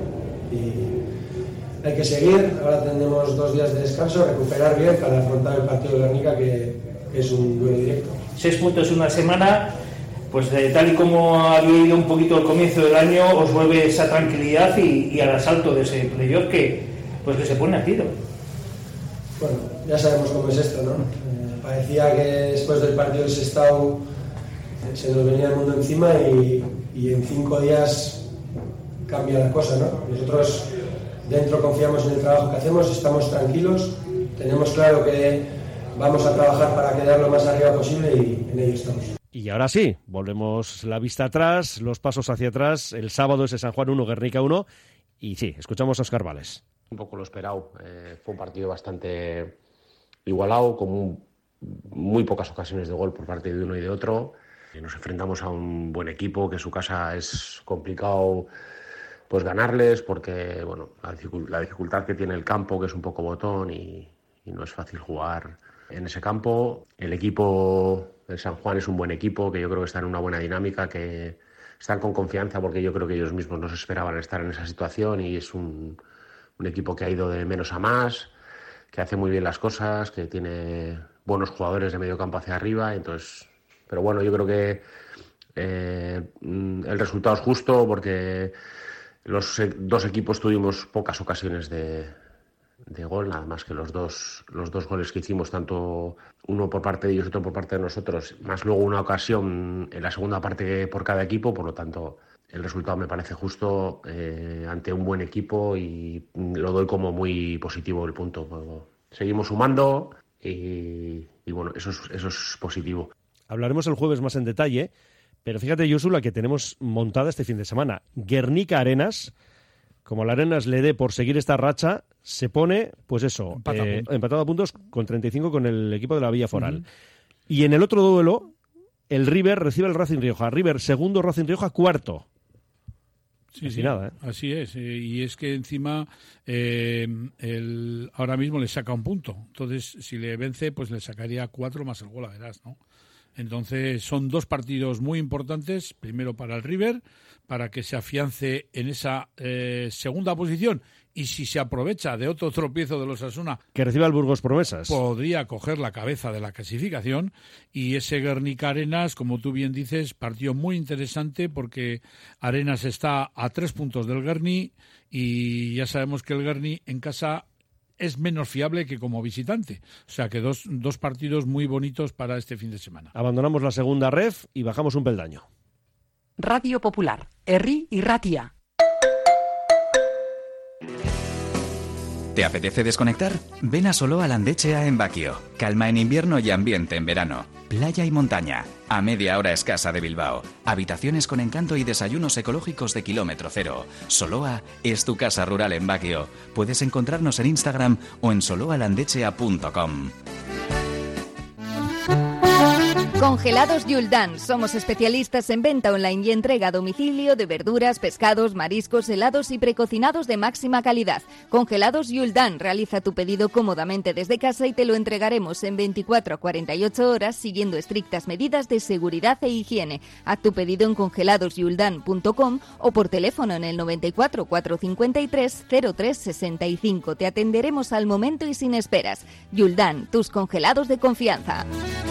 S12: y hay que seguir. Ahora tendremos 2 días de descanso, recuperar bien para afrontar el partido de Guernica, que es un duelo directo.
S13: 6 puntos en una semana, pues tal y como había ido un poquito el comienzo del año, os vuelve esa tranquilidad y al asalto de ese playoff que se pone a tiro.
S12: Bueno, ya sabemos cómo es esto, ¿no? Parecía que después del partido del Sestao se nos venía el mundo encima y en 5 días cambia la cosa, ¿no? Nosotros dentro confiamos en el trabajo que hacemos, estamos tranquilos, tenemos claro que vamos a trabajar para quedar lo más arriba posible y en ello estamos.
S2: Y ahora sí, volvemos la vista atrás, los pasos hacia atrás. El sábado es San Juan 1, Guernica 1. Y sí, escuchamos a Óscar Vales.
S14: Un poco lo esperado. Fue un partido bastante igualado, con muy pocas ocasiones de gol por parte de uno y de otro. Nos enfrentamos a un buen equipo, que en su casa es complicado pues ganarles, porque bueno, la dificultad que tiene el campo, que es un poco botón y no es fácil jugar en ese campo. El equipo de San Juan es un buen equipo, que yo creo que está en una buena dinámica, que están con confianza, porque yo creo que ellos mismos no se esperaban estar en esa situación, y es un equipo que ha ido de menos a más, que hace muy bien las cosas, que tiene buenos jugadores de medio campo hacia arriba. Entonces, pero bueno, yo creo que el resultado es justo, porque los 2 equipos tuvimos pocas ocasiones de gol, nada más que los dos goles que hicimos, tanto uno por parte de ellos y otro por parte de nosotros, más luego una ocasión en la segunda parte por cada equipo. Por lo tanto, el resultado me parece justo ante un buen equipo, y lo doy como muy positivo el punto. Seguimos sumando y bueno, eso es positivo.
S2: Hablaremos el jueves más en detalle, pero fíjate, Josu, la que tenemos montada este fin de semana. Guernica Arenas. Como la Arenas le dé por seguir esta racha, se pone, pues eso, empatado a puntos con 35 con el equipo de la Villa Foral. Uh-huh. Y en el otro duelo, el River recibe al Racing Rioja. River segundo, Racing Rioja cuarto.
S3: Sí,
S2: nada, ¿eh?
S3: Así es. Y es que encima ahora mismo le saca un punto. Entonces, si le vence, pues le sacaría 4 más el gol, verás, ¿no? Entonces, son 2 partidos muy importantes. Primero para el River, para que se afiance en esa segunda posición, y si se aprovecha de otro tropiezo de los Osasuna,
S2: que reciba el Burgos Promesas,
S3: podría coger la cabeza de la clasificación. Y ese Guernica Arenas, como tú bien dices, partido muy interesante, porque Arenas está a 3 puntos del Guerni, y ya sabemos que el Guerni en casa es menos fiable que como visitante. O sea que dos partidos muy bonitos para este fin de semana.
S2: Abandonamos la segunda ref y bajamos un peldaño.
S15: Radio Popular, Herri y Ratia.
S7: ¿Te apetece desconectar? Ven a Soloa Landetxea en Baquio. Calma en invierno y ambiente en verano. Playa y montaña. A media hora escasa de Bilbao. Habitaciones con encanto y desayunos ecológicos de kilómetro cero. Soloa es tu casa rural en Baquio. Puedes encontrarnos en Instagram o en soloalandetxea.com.
S16: Congelados Yuldan. Somos especialistas en venta online y entrega a domicilio de verduras, pescados, mariscos, helados y precocinados de máxima calidad. Congelados Yuldan. Realiza tu pedido cómodamente desde casa y te lo entregaremos en 24 a 48 horas siguiendo estrictas medidas de seguridad e higiene. Haz tu pedido en congeladosyuldan.com o por teléfono en el 94 453 0365. Te atenderemos al momento y sin esperas. Yuldan, tus congelados de confianza.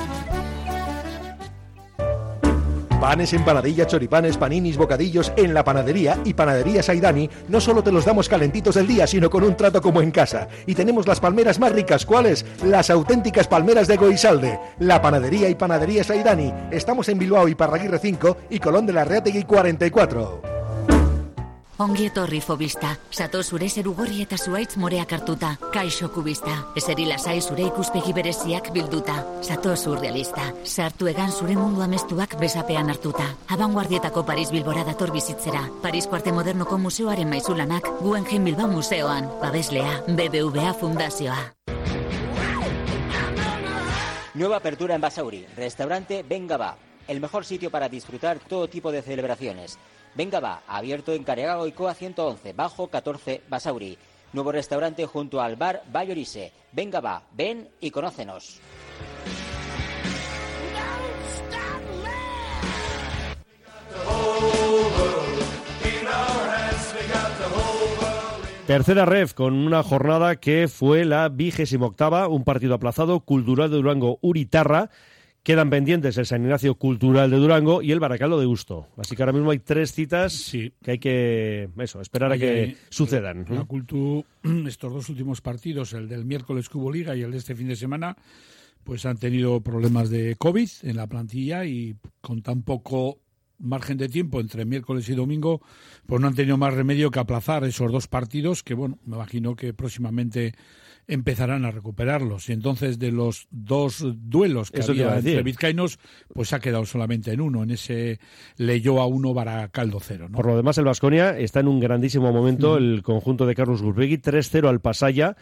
S17: Panes, empanadillas, choripanes, paninis, bocadillos en la panadería y Panadería Saidani. No solo te los damos calentitos del día, sino con un trato como en casa. Y tenemos las palmeras más ricas. ¿Cuáles? Las auténticas palmeras de Goizalde. La panadería y Panadería Saidani. Estamos en Bilbao y Parraguirre 5 y Colón de la Reategui 44.
S18: Ongi etorri Fobista, sato zure zerugorri eta zuaitz moreak hartuta. Kaixo Kubista, eseri lasai zure ikuspegi bereziak bilduta. Sato surrealista, sartu egan zure mundu amestuak besapean hartuta. Abanguardietako Paris Bilbora dator bizitzera. Parisko Arte Modernoko Museoaren maizulanak Guggenheim Bilbao Museoan. Babeslea, BBVA Fundazioa.
S19: Nueva apertura en Basauri, restaurante Venga Va, el mejor sitio para disfrutar todo tipo de celebraciones. Venga Va, abierto en Careaga Goikoa 111, bajo 14 Basauri. Nuevo restaurante junto al bar Vallorice. Venga va, ven y conócenos.
S2: Tercera ref con una jornada que fue la 28ª, un partido aplazado, Cultural de Durango Uritarra. Quedan pendientes el San Ignacio Cultural de Durango y el Baracaldo de Deusto. Así que ahora mismo hay 3 citas que hay que esperar a que sucedan.
S3: La Cultu, estos 2 últimos partidos, el del miércoles que hubo Liga y el de este fin de semana, pues han tenido problemas de COVID en la plantilla y con tan poco margen de tiempo entre miércoles y domingo, pues no han tenido más remedio que aplazar esos 2 partidos que, bueno, me imagino que próximamente empezarán a recuperarlos. Y entonces de los 2 duelos que había entre vizcaínos, pues ha quedado solamente en uno, en ese Leioa 1 Baracaldo 0, ¿no?
S2: Por lo demás, el Baskonia está en un grandísimo momento, el conjunto de Carlos Gurpegui, 3-0 al Pasaya.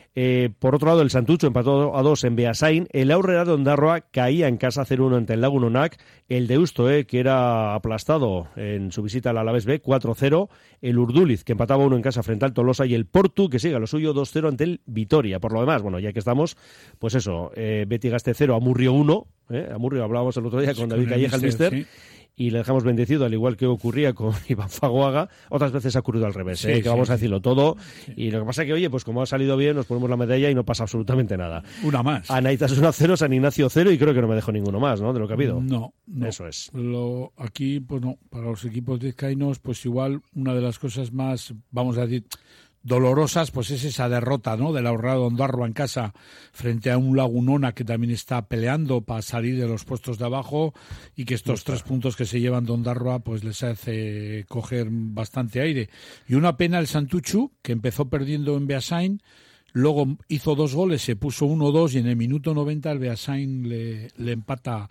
S2: Por otro lado, el Santucho empató a 2 en Beasain. El Aurrera de Ondarroa caía en casa 0-1 ante el Lagunonac. El Deusto, que era aplastado en su visita al Alavés B, 4-0. El Urduliz, que empataba 1 en casa frente al Tolosa. Y el Portu, que sigue a lo suyo, 2-0 ante el Vitoria. Por lo demás, bueno, ya que estamos, pues eso, Beti Gaste 0, Amurrio 1. Amurrio, hablábamos el otro día con David Calleja, el míster. Sí. Y le dejamos bendecido, al igual que ocurría con Iván Fagoaga. Otras veces ha ocurrido al revés, que vamos a decirlo todo. Sí. Y lo que pasa es que, oye, pues como ha salido bien, nos ponemos la medalla y no pasa absolutamente nada.
S3: Una más.
S2: Anaitas 1-0, San Ignacio 0 y creo que no me dejo ninguno más, ¿no? De lo que ha habido.
S3: No.
S2: Eso es.
S3: Aquí, pues no, para los equipos vizcaínos, pues igual una de las cosas más, vamos a decir, dolorosas, pues es esa derrota, ¿no?, del Aurrera de Ondarroa en casa frente a un Lagunona que también está peleando para salir de los puestos de abajo y que estos 3 puntos que se llevan de Ondarroa pues les hace coger bastante aire. Y una pena el Santuchu, que empezó perdiendo en Beasain, luego hizo 2 goles, se puso 1-2 y en el minuto 90 el Beasain le empata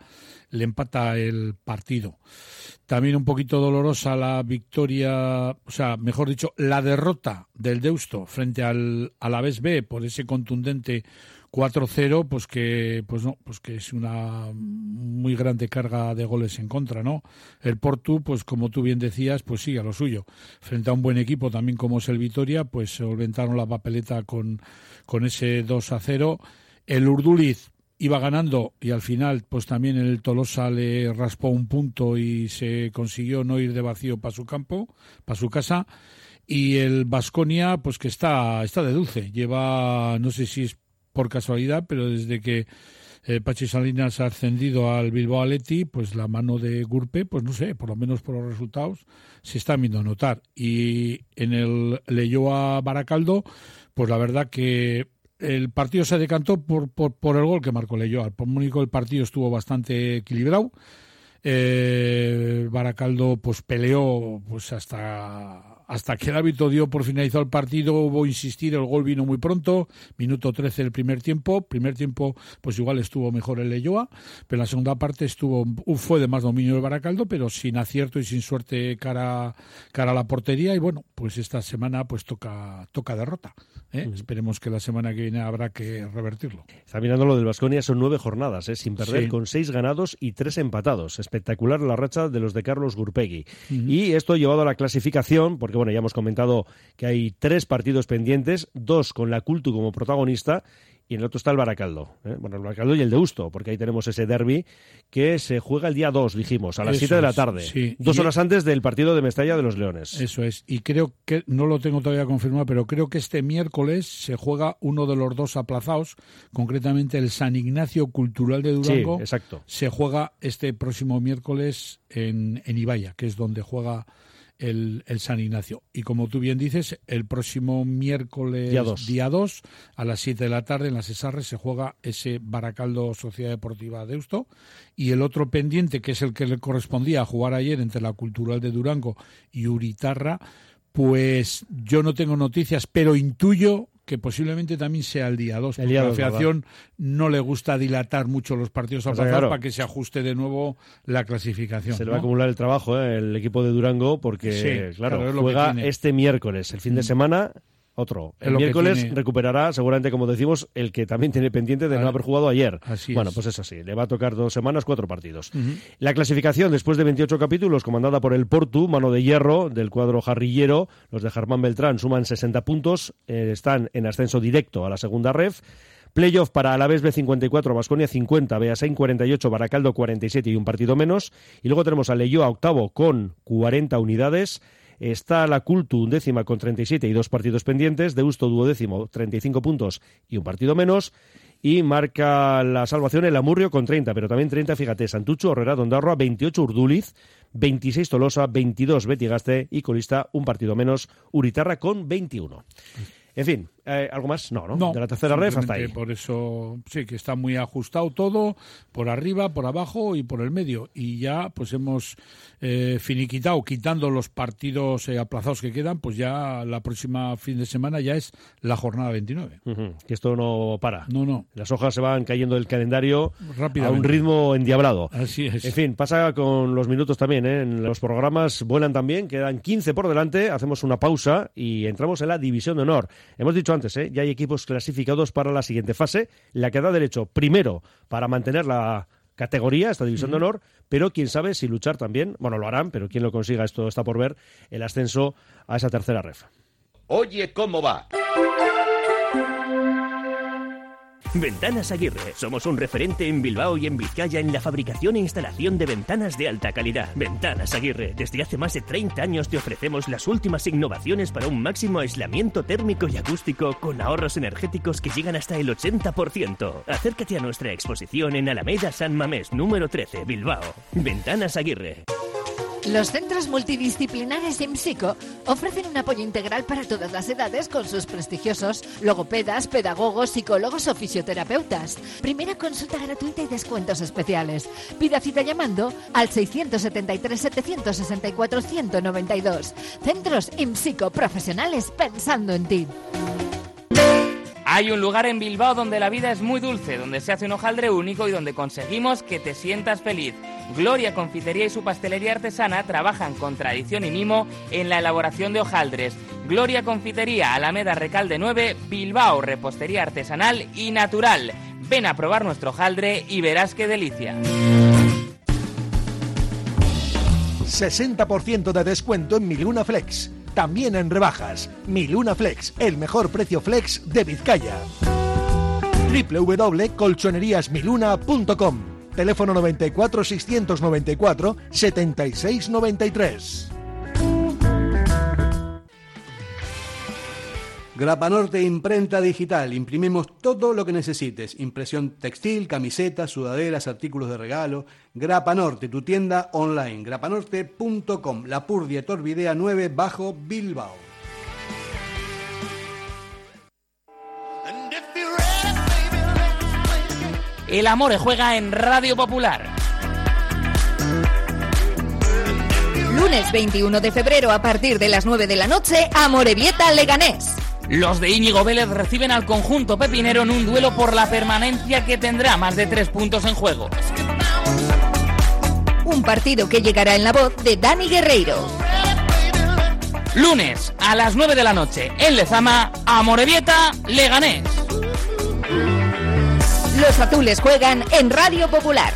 S3: el partido. También un poquito dolorosa la victoria, o sea, mejor dicho, la derrota del Deusto frente al Alavés B por ese contundente 4-0, pues que es una muy grande carga de goles en contra, ¿no? El Portu, pues como tú bien decías, pues sigue a lo suyo. Frente a un buen equipo también como es el Vitoria, pues se solventaron la papeleta con ese 2-0. El Urduliz iba ganando y al final pues también el Tolosa le raspó un punto y se consiguió no ir de vacío para su campo, para su casa. Y el Baskonia pues que está de dulce, lleva, no sé si es por casualidad, pero desde que Pachi Salinas ha ascendido al Bilbao Athletic, pues la mano de Gurpe, pues no sé, por lo menos por los resultados se está viendo notar. Y en el Leioa Baracaldo, pues la verdad que el partido se decantó por el gol que marcó Leioa. Por único, el partido estuvo bastante equilibrado. Baracaldo pues peleó pues hasta que el árbitro dio por finalizado el partido. Hubo insistir, el gol vino muy pronto, minuto 13 del primer tiempo pues igual estuvo mejor el Leioa, pero en la segunda parte fue de más dominio el Baracaldo, pero sin acierto y sin suerte cara a la portería. Y bueno, pues esta semana pues toca derrota, Esperemos que la semana que viene habrá que revertirlo.
S2: Está mirando lo del Baskonia, son 9 jornadas, sin perder, con 6 ganados y 3 empatados. Espectacular la racha de los de Carlos Gurpegui. Y esto llevado a la clasificación, porque bueno, ya hemos comentado que hay 3 partidos pendientes, 2 con la Cultu como protagonista, y en el otro está el Baracaldo. Bueno, el Baracaldo y el Deusto, porque ahí tenemos ese derbi que se juega el día 2, dijimos, a las 7 de la tarde. Sí. 2 horas antes del partido de Mestalla de los Leones.
S3: Eso es. Y creo que, no lo tengo todavía confirmado, pero creo que este miércoles se juega uno de los 2 aplazados, concretamente el San Ignacio Cultural de Durango.
S2: Sí, exacto.
S3: Se juega este próximo miércoles en Ibaya, que es donde juega el San Ignacio. Y como tú bien dices, el próximo miércoles día 2 a las 7 de la tarde en las Esarres se juega ese Baracaldo Sociedad Deportiva Deusto. Y el otro pendiente, que es el que le correspondía a jugar ayer entre la Cultural de Durango y Uritarra, pues yo no tengo noticias, pero intuyo que posiblemente también sea el día 2, porque a la Federación no le gusta dilatar mucho los partidos a pasar para que se ajuste de nuevo la clasificación.
S2: Se le va a acumular el trabajo, el equipo de Durango, porque claro juega este miércoles, el fin de semana, Otro.
S3: Es
S2: El
S3: lo que
S2: miércoles
S3: tiene.
S2: recuperará, seguramente, como decimos, el que también tiene pendiente de no haber jugado ayer.
S3: Así
S2: Bueno,
S3: es.
S2: pues es así. Le va a tocar 2 semanas, 4 partidos.
S3: Ujú.
S2: La clasificación, después de 28 capítulos, comandada por el Portu, mano de hierro del cuadro jarrillero, los de Germán Beltrán suman 60 puntos, están en ascenso directo a la segunda ref. Playoff para Alavés B54, Baskonia 50, Beasain 48, Baracaldo 47 y un partido menos. Y luego tenemos a Leioa octavo con 40 unidades. Está la Cultu undécima con 37 y 2 partidos pendientes. Deusto duodécimo, 35 puntos y un partido menos. Y marca la salvación el Amurrio con 30, pero también 30, fíjate, Santucho, Horrera, Dondarroa, 28 Urduliz, 26 Tolosa, 22 Betigaste y colista un partido menos Uritarra con 21. En fin, ¿algo más? No, ¿no? De la tercera ref hasta ahí.
S3: Por eso, sí, que está muy ajustado todo, por arriba, por abajo y por el medio. Y ya, pues hemos finiquitado, quitando los partidos aplazados que quedan, pues ya la próxima fin de semana ya es la jornada 29.
S2: Que esto no para.
S3: No.
S2: Las hojas se van cayendo del calendario a
S3: Rápidamente.
S2: un ritmo endiablado.
S3: Así es.
S2: En fin, pasa con los minutos también, ¿eh? En los programas vuelan también, quedan 15 por delante, hacemos una pausa y entramos en la División de Honor. Hemos dicho antes, ya hay equipos clasificados para la siguiente fase, la que da derecho primero para mantener la categoría, esta División de Honor, pero quién sabe si luchar también, bueno, lo harán, pero quien lo consiga, esto está por ver, el ascenso a esa tercera ref.
S20: Oye, ¿cómo va?
S21: Ventanas Aguirre. Somos un referente en Bilbao y en Vizcaya en la fabricación e instalación de ventanas de alta calidad. Ventanas Aguirre. Desde hace más de 30 años te ofrecemos las últimas innovaciones para un máximo aislamiento térmico y acústico con ahorros energéticos que llegan hasta el 80%. Acércate a nuestra exposición en Alameda San Mamés, número 13, Bilbao. Ventanas Aguirre.
S8: Los centros multidisciplinares IMSICO ofrecen un apoyo integral para todas las edades con sus prestigiosos logopedas, pedagogos, psicólogos o fisioterapeutas. Primera consulta gratuita y descuentos especiales. Pida cita llamando al 673-764-192. Centros IMSICO, profesionales pensando en ti.
S22: Hay un lugar en Bilbao donde la vida es muy dulce, donde se hace un hojaldre único y donde conseguimos que te sientas feliz. Gloria Confitería y su pastelería artesana trabajan con tradición y mimo en la elaboración de hojaldres. Gloria Confitería, Alameda Recalde 9, Bilbao, repostería artesanal y natural. Ven a probar nuestro hojaldre y verás qué delicia.
S17: 60% de descuento en Miluna Flex. También en rebajas. Miluna Flex, el mejor precio flex de Vizcaya. www.colchoneríasmiluna.com. Teléfono 94 694 76 93.
S9: Grapanorte Imprenta Digital. Imprimimos todo lo que necesites. Impresión textil, camisetas, sudaderas, artículos de regalo. Grapanorte, tu tienda online. Grapanorte.com. La Purdia Torvidea 9 bajo Bilbao.
S22: El Amore juega en Radio Popular.
S16: Lunes 21 de febrero a partir de las 9 de la noche, Amorebieta Leganés.
S22: Los de Íñigo Vélez reciben al conjunto pepinero en un duelo por la permanencia que tendrá más de 3 puntos en juego.
S16: Un partido que llegará en la voz de Dani Guerreiro.
S22: Lunes a las 9 de la noche en Lezama, Amorebieta Leganés.
S16: Los azules juegan en Radio Popular.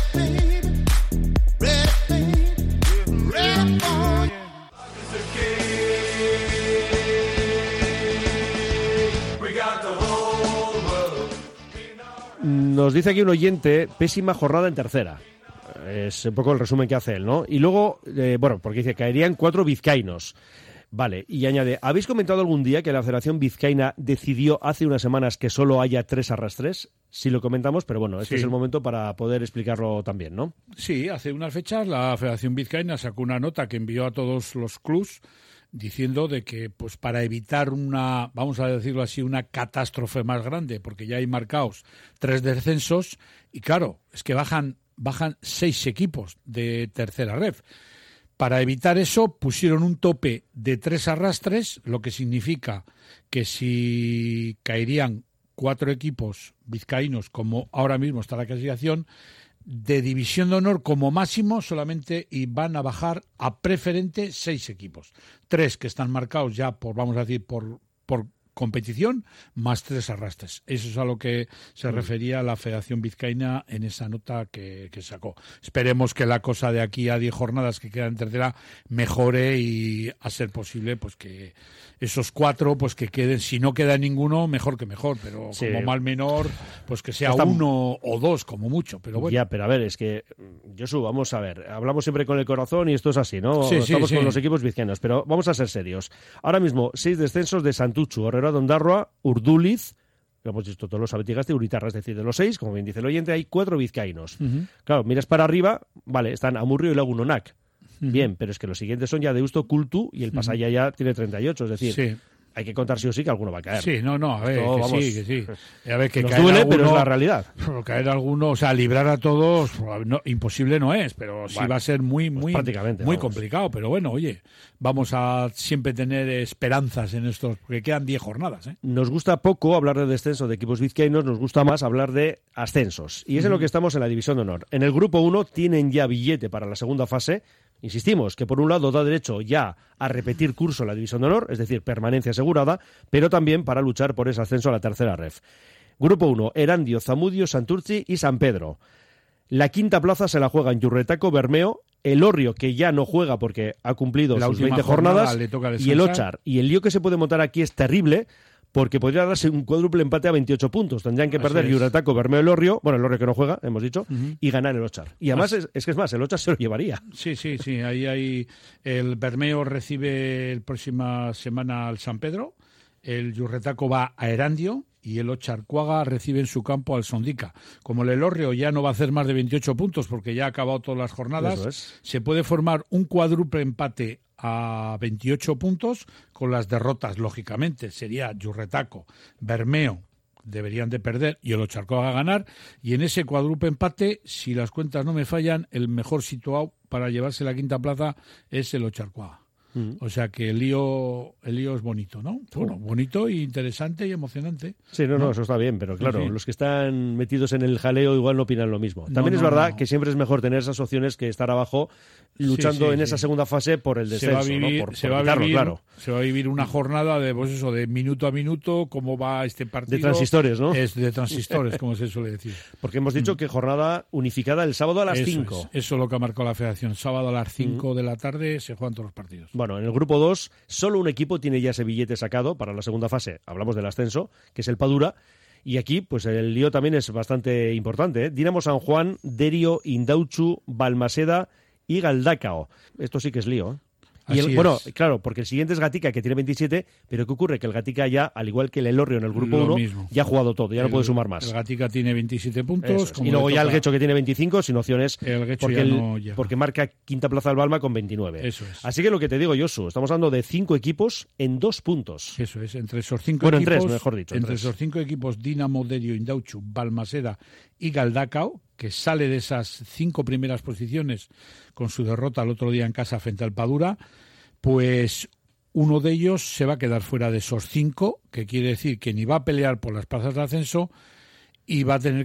S2: Nos dice aquí un oyente, pésima jornada en tercera. Es un poco el resumen que hace él, ¿no? Y luego, porque dice, caerían 4 vizcaínos. Vale, y añade, ¿habéis comentado algún día que la Federación Vizcaína decidió hace unas semanas que solo haya 3 arrastres? Sí lo comentamos, pero bueno, este es el momento para poder explicarlo también, ¿no?
S3: Sí, hace unas fechas la Federación Vizcaína sacó una nota que envió a todos los clubs diciendo de que, pues para evitar una, vamos a decirlo así, una catástrofe más grande, porque ya hay marcados 3 descensos y claro, es que bajan 6 equipos de tercera ref. Para evitar eso pusieron un tope de 3 arrastres, lo que significa que si caerían 4 equipos vizcaínos, como ahora mismo está la clasificación, de División de Honor como máximo solamente y van a bajar a preferente 6 equipos. 3 que están marcados ya por, vamos a decir, por por competición más 3 arrastres. Eso es a lo que se refería la Federación Vizcaína en esa nota que sacó. Esperemos que la cosa de aquí a 10 jornadas que quedan en tercera mejore y, a ser posible, pues que esos 4, pues que queden, si no queda ninguno, mejor que mejor, pero
S2: Sí.
S3: como mal menor, pues que sea 1 o 2 como mucho, pero bueno.
S2: Ya, pero a ver, es que, Josu, vamos a ver, hablamos siempre con el corazón y esto es así, ¿no?
S3: Sí,
S2: Estamos
S3: sí,
S2: con
S3: sí.
S2: los equipos vizcaínos, pero vamos a ser serios. Ahora mismo, 6 descensos de Santuchu, Herrera de Ondarroa, Urduliz, lo hemos visto todos los Abetigas de Uritarra, es decir, de los 6, como bien dice el oyente, hay 4 vizcaínos.
S3: Ujú.
S2: Claro, miras para arriba, vale, están Amurrio y Lagunonac. Bien, pero es que los siguientes son ya Deusto, Cultu y el Pasaya ya tiene 38, es decir,
S3: Sí.
S2: hay que contar sí o sí que alguno va a caer.
S3: Sí, no, a ver,
S2: Esto,
S3: que
S2: vamos,
S3: sí, que sí. A ver, que
S2: nos
S3: caer
S2: duele,
S3: alguno,
S2: pero es la realidad.
S3: Caer alguno, o sea, librar a todos, no, imposible no es, pero sí
S2: Bueno,
S3: va a ser muy
S2: prácticamente,
S3: muy
S2: vamos.
S3: complicado. Pero bueno, oye, vamos a siempre tener esperanzas en estos, porque quedan 10 jornadas, ¿eh?
S2: Nos gusta poco hablar de descenso de equipos vizcaínos, nos gusta más hablar de ascensos. Y es en lo que estamos en la División de Honor. En el Grupo 1 tienen ya billete para la segunda fase. Insistimos que por un lado da derecho ya a repetir curso en la División de Honor, es decir, permanencia asegurada, pero también para luchar por ese ascenso a la tercera ref. Grupo 1, Erandio, Zamudio, Santurtzi y San Pedro. La quinta plaza se la juegan Yurretaco, Bermeo, el Orrio, que ya no juega porque ha cumplido
S3: La
S2: sus
S3: última
S2: 20
S3: jornada
S2: jornadas,
S3: le toca
S2: y el
S3: descansar.
S2: Ochar. Y el lío que se puede montar aquí es terrible, porque podría darse un cuádruple empate a 28 puntos. Tendrían que
S3: Así
S2: perder
S3: es.
S2: Yurretaco, Bermeo, el Orrio, bueno, el Orrio que no juega, hemos dicho,
S3: Ujú.
S2: y ganar el Ochar. Y además es que es más, el Ochar se lo llevaría.
S3: Sí, ahí el Bermeo recibe la próxima semana al San Pedro, el Yurretaco va a Erandio y el Ocharcuaga recibe en su campo al Sondica. Como el Elorrio ya no va a hacer más de 28 puntos porque ya ha acabado todas las jornadas,
S2: Eso es.
S3: se puede formar un cuádruple empate a 28 puntos con las derrotas, lógicamente. Sería Yurretaco, Bermeo, deberían de perder y el Ocharcuaga ganar, y en ese cuádruple empate, si las cuentas no me fallan, el mejor situado para llevarse la quinta plaza es el Ocharcuaga. O sea que el lío es bonito, ¿no? Bueno, bonito y interesante y emocionante.
S2: Sí, no, eso está bien, pero claro,
S3: Sí.
S2: los que están metidos en el jaleo igual no opinan lo mismo.
S3: No,
S2: También es
S3: no,
S2: verdad
S3: no.
S2: que siempre es mejor tener esas opciones que estar abajo luchando
S3: Sí,
S2: en esa segunda fase por el descenso, ¿no? Por evitarlo, claro.
S3: Se va a vivir una jornada de, pues eso, de minuto a minuto, cómo va este partido.
S2: De transistores, ¿no?
S3: Es de transistores, como se suele decir.
S2: Porque hemos dicho que jornada unificada el sábado a las
S3: Eso
S2: 5.
S3: Eso es lo que ha marcado la Federación. Sábado a las 5 de la tarde se juegan todos los partidos.
S2: Bueno, en el grupo 2 solo un equipo tiene ya ese billete sacado para la segunda fase. Hablamos del ascenso, que es el Padura. Y aquí, pues el lío también es bastante importante, ¿eh? Dinamo San Juan, Derio, Indauchu, Balmaseda y Galdacao. Esto sí que es lío, ¿eh? Y
S3: Así
S2: bueno,
S3: es.
S2: claro, porque el siguiente es Gatica, que tiene 27, pero ¿qué ocurre? Que el Gatica ya, al igual que el Elorrio en el grupo
S3: Lo
S2: 1,
S3: mismo.
S2: ya ha jugado todo, ya no puede sumar más.
S3: El Gatica tiene 27 puntos.
S2: Eso es.
S3: como
S2: Y luego
S3: le
S2: ya el
S3: toca-
S2: Guecho, que tiene 25, sin opciones,
S3: El Guecho
S2: porque,
S3: ya no llega.
S2: porque marca quinta plaza del Balma con 29.
S3: Eso es.
S2: Así que lo que te digo, Josu, estamos hablando de 5 equipos en 2 puntos.
S3: Eso es, entre esos 5
S2: Bueno, en
S3: equipos.
S2: 3, mejor dicho. en
S3: Entre
S2: 3.
S3: esos 5 equipos, Dinamo, Derio, Indauchu, Balmaseda y Galdacao, que sale de esas 5 primeras posiciones con su derrota el otro día en casa frente al Padura, pues uno de ellos se va a quedar fuera de esos 5, que quiere decir que ni va a pelear por las plazas de ascenso y va a tener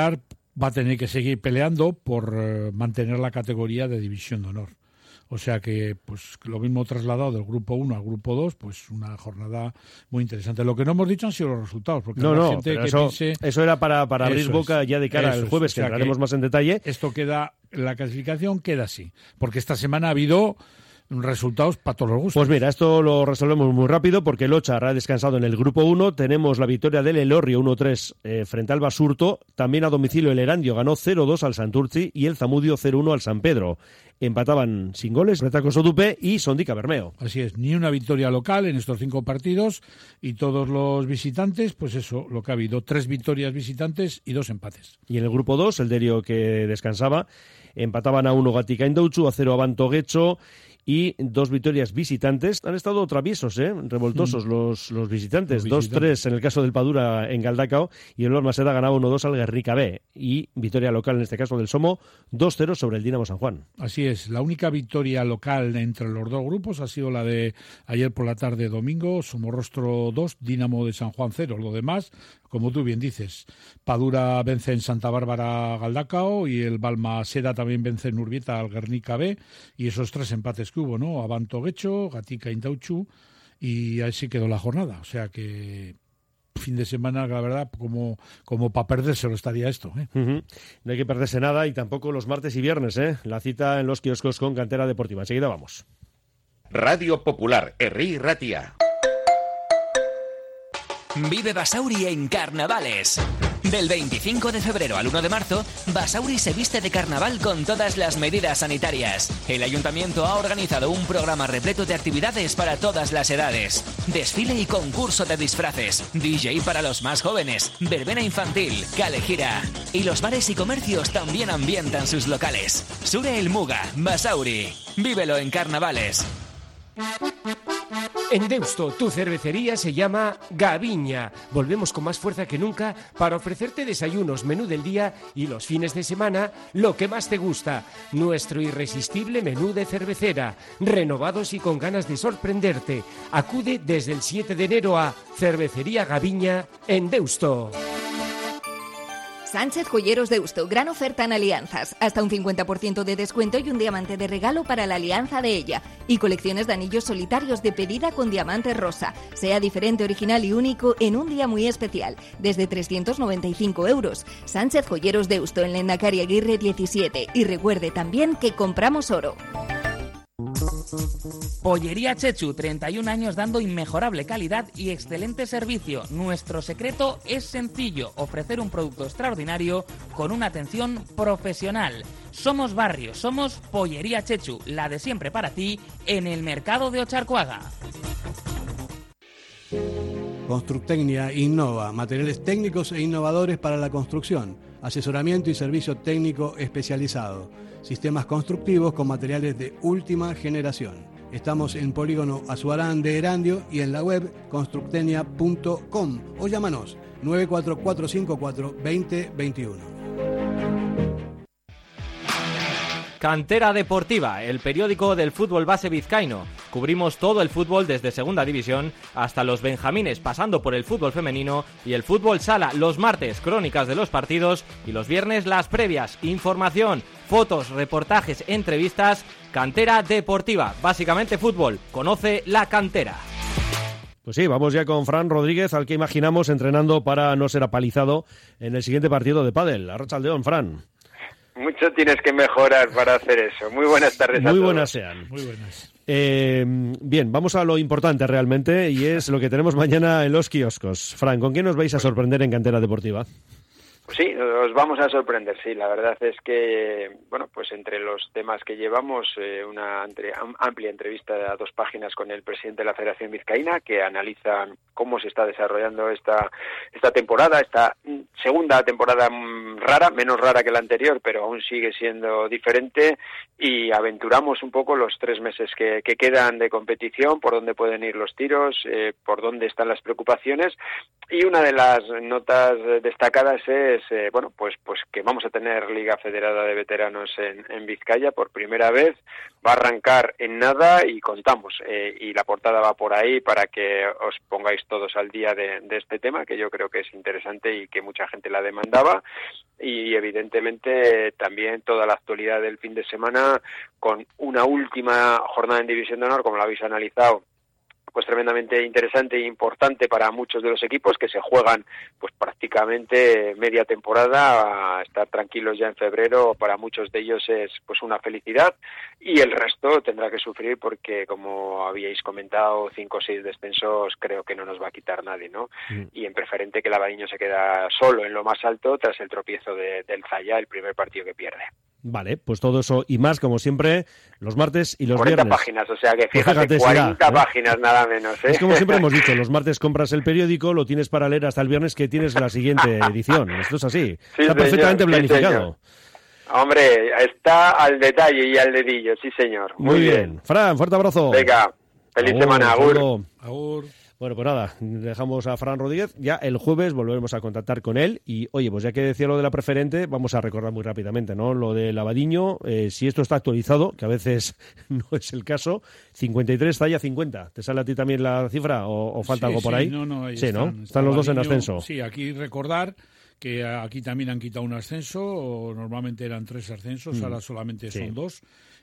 S3: que seguir peleando por mantener la categoría de División de Honor. O sea que, pues lo mismo trasladado del grupo 1 al grupo 2, pues una jornada muy interesante. Lo que no hemos dicho han sido los resultados, porque
S2: No,
S3: habrá
S2: no,
S3: gente
S2: pero
S3: que
S2: eso era para abrir
S3: Eso
S2: boca
S3: es,
S2: ya de cara
S3: eso
S2: al
S3: es.
S2: jueves,
S3: O
S2: que
S3: sea
S2: entraremos
S3: que
S2: más en detalle.
S3: Esto queda, la clasificación queda así, porque esta semana ha habido resultados para todos los gustos.
S2: Pues mira, esto lo resolvemos muy rápido porque el Ochar ha descansado en el grupo 1. Tenemos la victoria del Elorrio 1-3 frente al Basurto. También a domicilio el Erandio ganó 0-2 al Santurtzi y el Zamudio 0-1 al San Pedro. Empataban sin goles Retaco Sodupe y Sondica Bermeo.
S3: Así es, ni una victoria local en estos 5 partidos y todos los visitantes, pues eso, lo que ha habido, 3 victorias visitantes y 2 empates.
S2: Y en el grupo 2, el Derio que descansaba, empataban a 1 Gatica Indauchu, a 0 Abanto Guecho y 2 victorias visitantes. Han estado traviesos, revoltosos los visitantes.
S3: Los visitantes.
S2: 2-3 en el caso del Padura en Galdacao y el Balmaseda ganaba 1-2 al Guernica B. Y victoria local en este caso del Somo, 2-0 sobre el Dinamo San Juan.
S3: Así es, la única victoria local entre los dos grupos ha sido la de ayer por la tarde domingo, Somorrostro 2, Dinamo de San Juan 0. Lo demás, como tú bien dices, Padura vence en Santa Bárbara Galdacao y el Balmaseda también vence en Urbieta al Guernica B, y esos 3 empates que hubo, ¿no? Abanto Guecho, Gatica Indauchu y así quedó la jornada. O sea que fin de semana, la verdad, como para perdérselo estaría esto.
S2: No hay que perderse nada y tampoco los martes y viernes, la cita en los kioscos con Cantera Deportiva. Enseguida vamos.
S20: Radio Popular, Herri Ratia.
S5: Vive Basauri en Carnavales. Del 25 de febrero al 1 de marzo, Basauri se viste de carnaval con todas las medidas sanitarias. El ayuntamiento ha organizado un programa repleto de actividades para todas las edades. Desfile y concurso de disfraces, DJ para los más jóvenes, verbena infantil, calejira. Y los bares y comercios también ambientan sus locales. Sure el Muga, Basauri. Vívelo en Carnavales.
S6: En Deusto, tu cervecería se llama Gaviña. Volvemos con más fuerza que nunca para ofrecerte desayunos, menú del día y los fines de semana lo que más te gusta. Nuestro irresistible menú de cervecera, renovados y con ganas de sorprenderte. Acude desde el 7 de enero a Cervecería Gaviña en Deusto.
S16: Sánchez Joyeros Deusto, gran oferta en alianzas, hasta un 50% de descuento y un diamante de regalo para la alianza de ella. Y colecciones de anillos solitarios de pedida con diamante rosa. Sea diferente, original y único en un día muy especial, desde 395 €. Sánchez Joyeros Deusto en Lendakari Aguirre 17. Y recuerde también que compramos oro.
S22: Pollería Chechu, 31 años dando inmejorable calidad y excelente servicio. Nuestro secreto es sencillo, ofrecer un producto extraordinario con una atención profesional. Somos barrio, somos Pollería Chechu, la de siempre para ti, en el mercado de Ocharcoaga.
S23: Constructecnia innova, materiales técnicos e innovadores para la construcción, asesoramiento y servicio técnico especializado, sistemas constructivos con materiales de última generación. Estamos en Polígono Azuarán de Erandio y en la web constructecnia.com o llámanos 944542021.
S4: Cantera Deportiva, el periódico del fútbol base vizcaíno. Cubrimos todo el fútbol desde segunda división hasta los benjamines, pasando por el fútbol femenino y el fútbol sala. Los martes, crónicas de los partidos y los viernes, las previas. Información, fotos, reportajes, entrevistas. Cantera Deportiva, básicamente fútbol. Conoce la cantera.
S2: Pues sí, vamos ya con Fran Rodríguez, al que imaginamos entrenando para no ser apalizado en el siguiente partido de pádel. Arratsaldeon, Fran.
S24: Mucho tienes que mejorar para hacer eso. Muy buenas tardes a todos.
S2: Muy buenas sean.
S3: Muy buenas.
S2: Bien, vamos a lo importante realmente y es lo que tenemos mañana en los kioscos. Fran, ¿con qué nos vais a sorprender en Cantera Deportiva?
S24: Pues sí, os vamos a sorprender, sí. La verdad es que, bueno, pues entre los temas que llevamos, una amplia entrevista a 2 páginas con el presidente de la Federación Vizcaína, que analiza cómo se está desarrollando esta temporada, esta segunda temporada rara, menos rara que la anterior, pero aún sigue siendo diferente, y aventuramos un poco los 3 meses que quedan de competición, por dónde pueden ir los tiros, por dónde están las preocupaciones, y una de las notas destacadas es pues que vamos a tener Liga Federada de Veteranos en Vizcaya por primera vez. Va a arrancar en nada y contamos, y la portada va por ahí para que os pongáis todos al día de este tema, que yo creo que es interesante y que mucha gente la demandaba, y evidentemente también toda la actualidad del fin de semana con una última jornada en División de Honor, como la habéis analizado, pues tremendamente interesante e importante para muchos de los equipos que se juegan pues prácticamente media temporada. A estar tranquilos ya en febrero para muchos de ellos es pues una felicidad, y el resto tendrá que sufrir porque, como habíais comentado, 5 o 6 descensos creo que no nos va a quitar nadie, ¿no? Y en preferente que el Abadiño se queda solo en lo más alto tras el tropiezo del Zaya, el primer partido que pierde.
S2: Vale, pues todo eso y más, como siempre, los martes y los
S24: 40
S2: viernes.
S24: 40 páginas, o sea que
S2: Pues
S24: fíjate, 40 páginas nada menos, ¿eh?
S2: Es como siempre hemos dicho, los martes compras el periódico, lo tienes para leer hasta el viernes que tienes la siguiente edición. Esto es así.
S24: Sí,
S2: está perfectamente planificado.
S24: Hombre, está al detalle y al dedillo, sí señor.
S2: Muy bien. Fran, fuerte abrazo.
S24: Venga, feliz semana, agur.
S3: Agur.
S2: Bueno, pues nada, dejamos a Fran Rodríguez. Ya el jueves volveremos a contactar con él. Y, oye, pues ya que decía lo de la preferente, vamos a recordar muy rápidamente, ¿no? Lo del Abadiño, si esto está actualizado, que a veces no es el caso, 53 Zaya 50. ¿Te sale a ti también la cifra o falta algo por ahí?
S3: No, ahí
S2: sí,
S3: están,
S2: ¿no? Están los dos en
S3: Abadiño,
S2: ascenso.
S3: Sí, aquí recordar que aquí también han quitado un ascenso, normalmente eran 3 ascensos, ahora solamente son 2.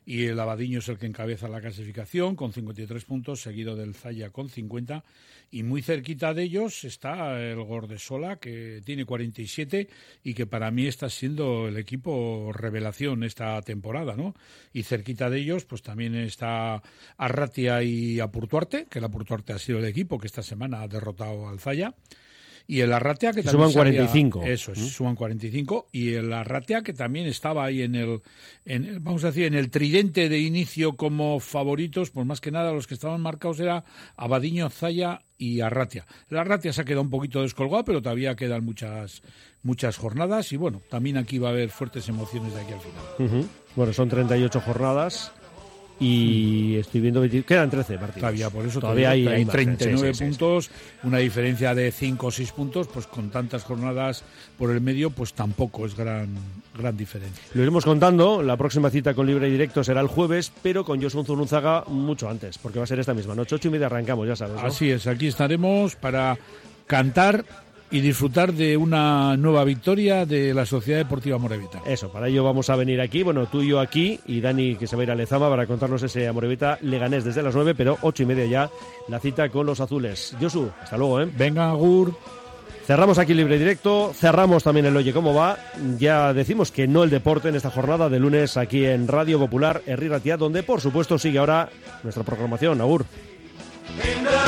S3: y el Abadiño es el que encabeza la clasificación con 53 puntos, seguido del Zaya con 50, y muy cerquita de ellos está el Gordesola, que tiene 47 y que para mí está siendo el equipo revelación esta temporada, ¿no? Y cerquita de ellos pues también está Arratia y Apurtuarte, que el Apurtuarte ha sido el equipo que esta semana ha derrotado al Zaya. Y el Arratia que también
S2: suman 45.
S3: Eso es, suman 45. Y el Arratia que también estaba ahí en el tridente de inicio como favoritos, pues más que nada los que estaban marcados era Abadiño, Zaya y Arratia. El Arratia se ha quedado un poquito descolgado, pero todavía quedan muchas jornadas y bueno, también aquí va a haber fuertes emociones de aquí al final.
S2: Bueno, son 38 jornadas. Y estoy viendo, quedan 13 partidos.
S3: Todavía, por eso
S2: todavía hay
S3: 39 puntos, una diferencia de 5 o 6 puntos, pues con tantas jornadas por el medio, pues tampoco es gran diferencia.
S2: Lo iremos contando, la próxima cita con Libre y Directo será el jueves, pero con Josu Zurunzaga mucho antes, porque va a ser esta misma noche, 8:30 arrancamos, ya sabes, ¿no?
S3: Así es, aquí estaremos para cantar y disfrutar de una nueva victoria de la Sociedad Deportiva Amorebieta.
S2: Eso, para ello vamos a venir aquí, bueno, tú y yo aquí, y Dani que se va a ir a Lezama para contarnos ese Amorebieta Leganés desde las 9, pero 8:30 ya la cita con los azules. Josu, hasta luego, ¿eh?
S3: Venga, Agur.
S2: Cerramos aquí Libre Directo, cerramos también el Oye Cómo Va, ya decimos que no el deporte en esta jornada de lunes aquí en Radio Popular, Herri Ratia, donde por supuesto sigue ahora nuestra programación. Agur.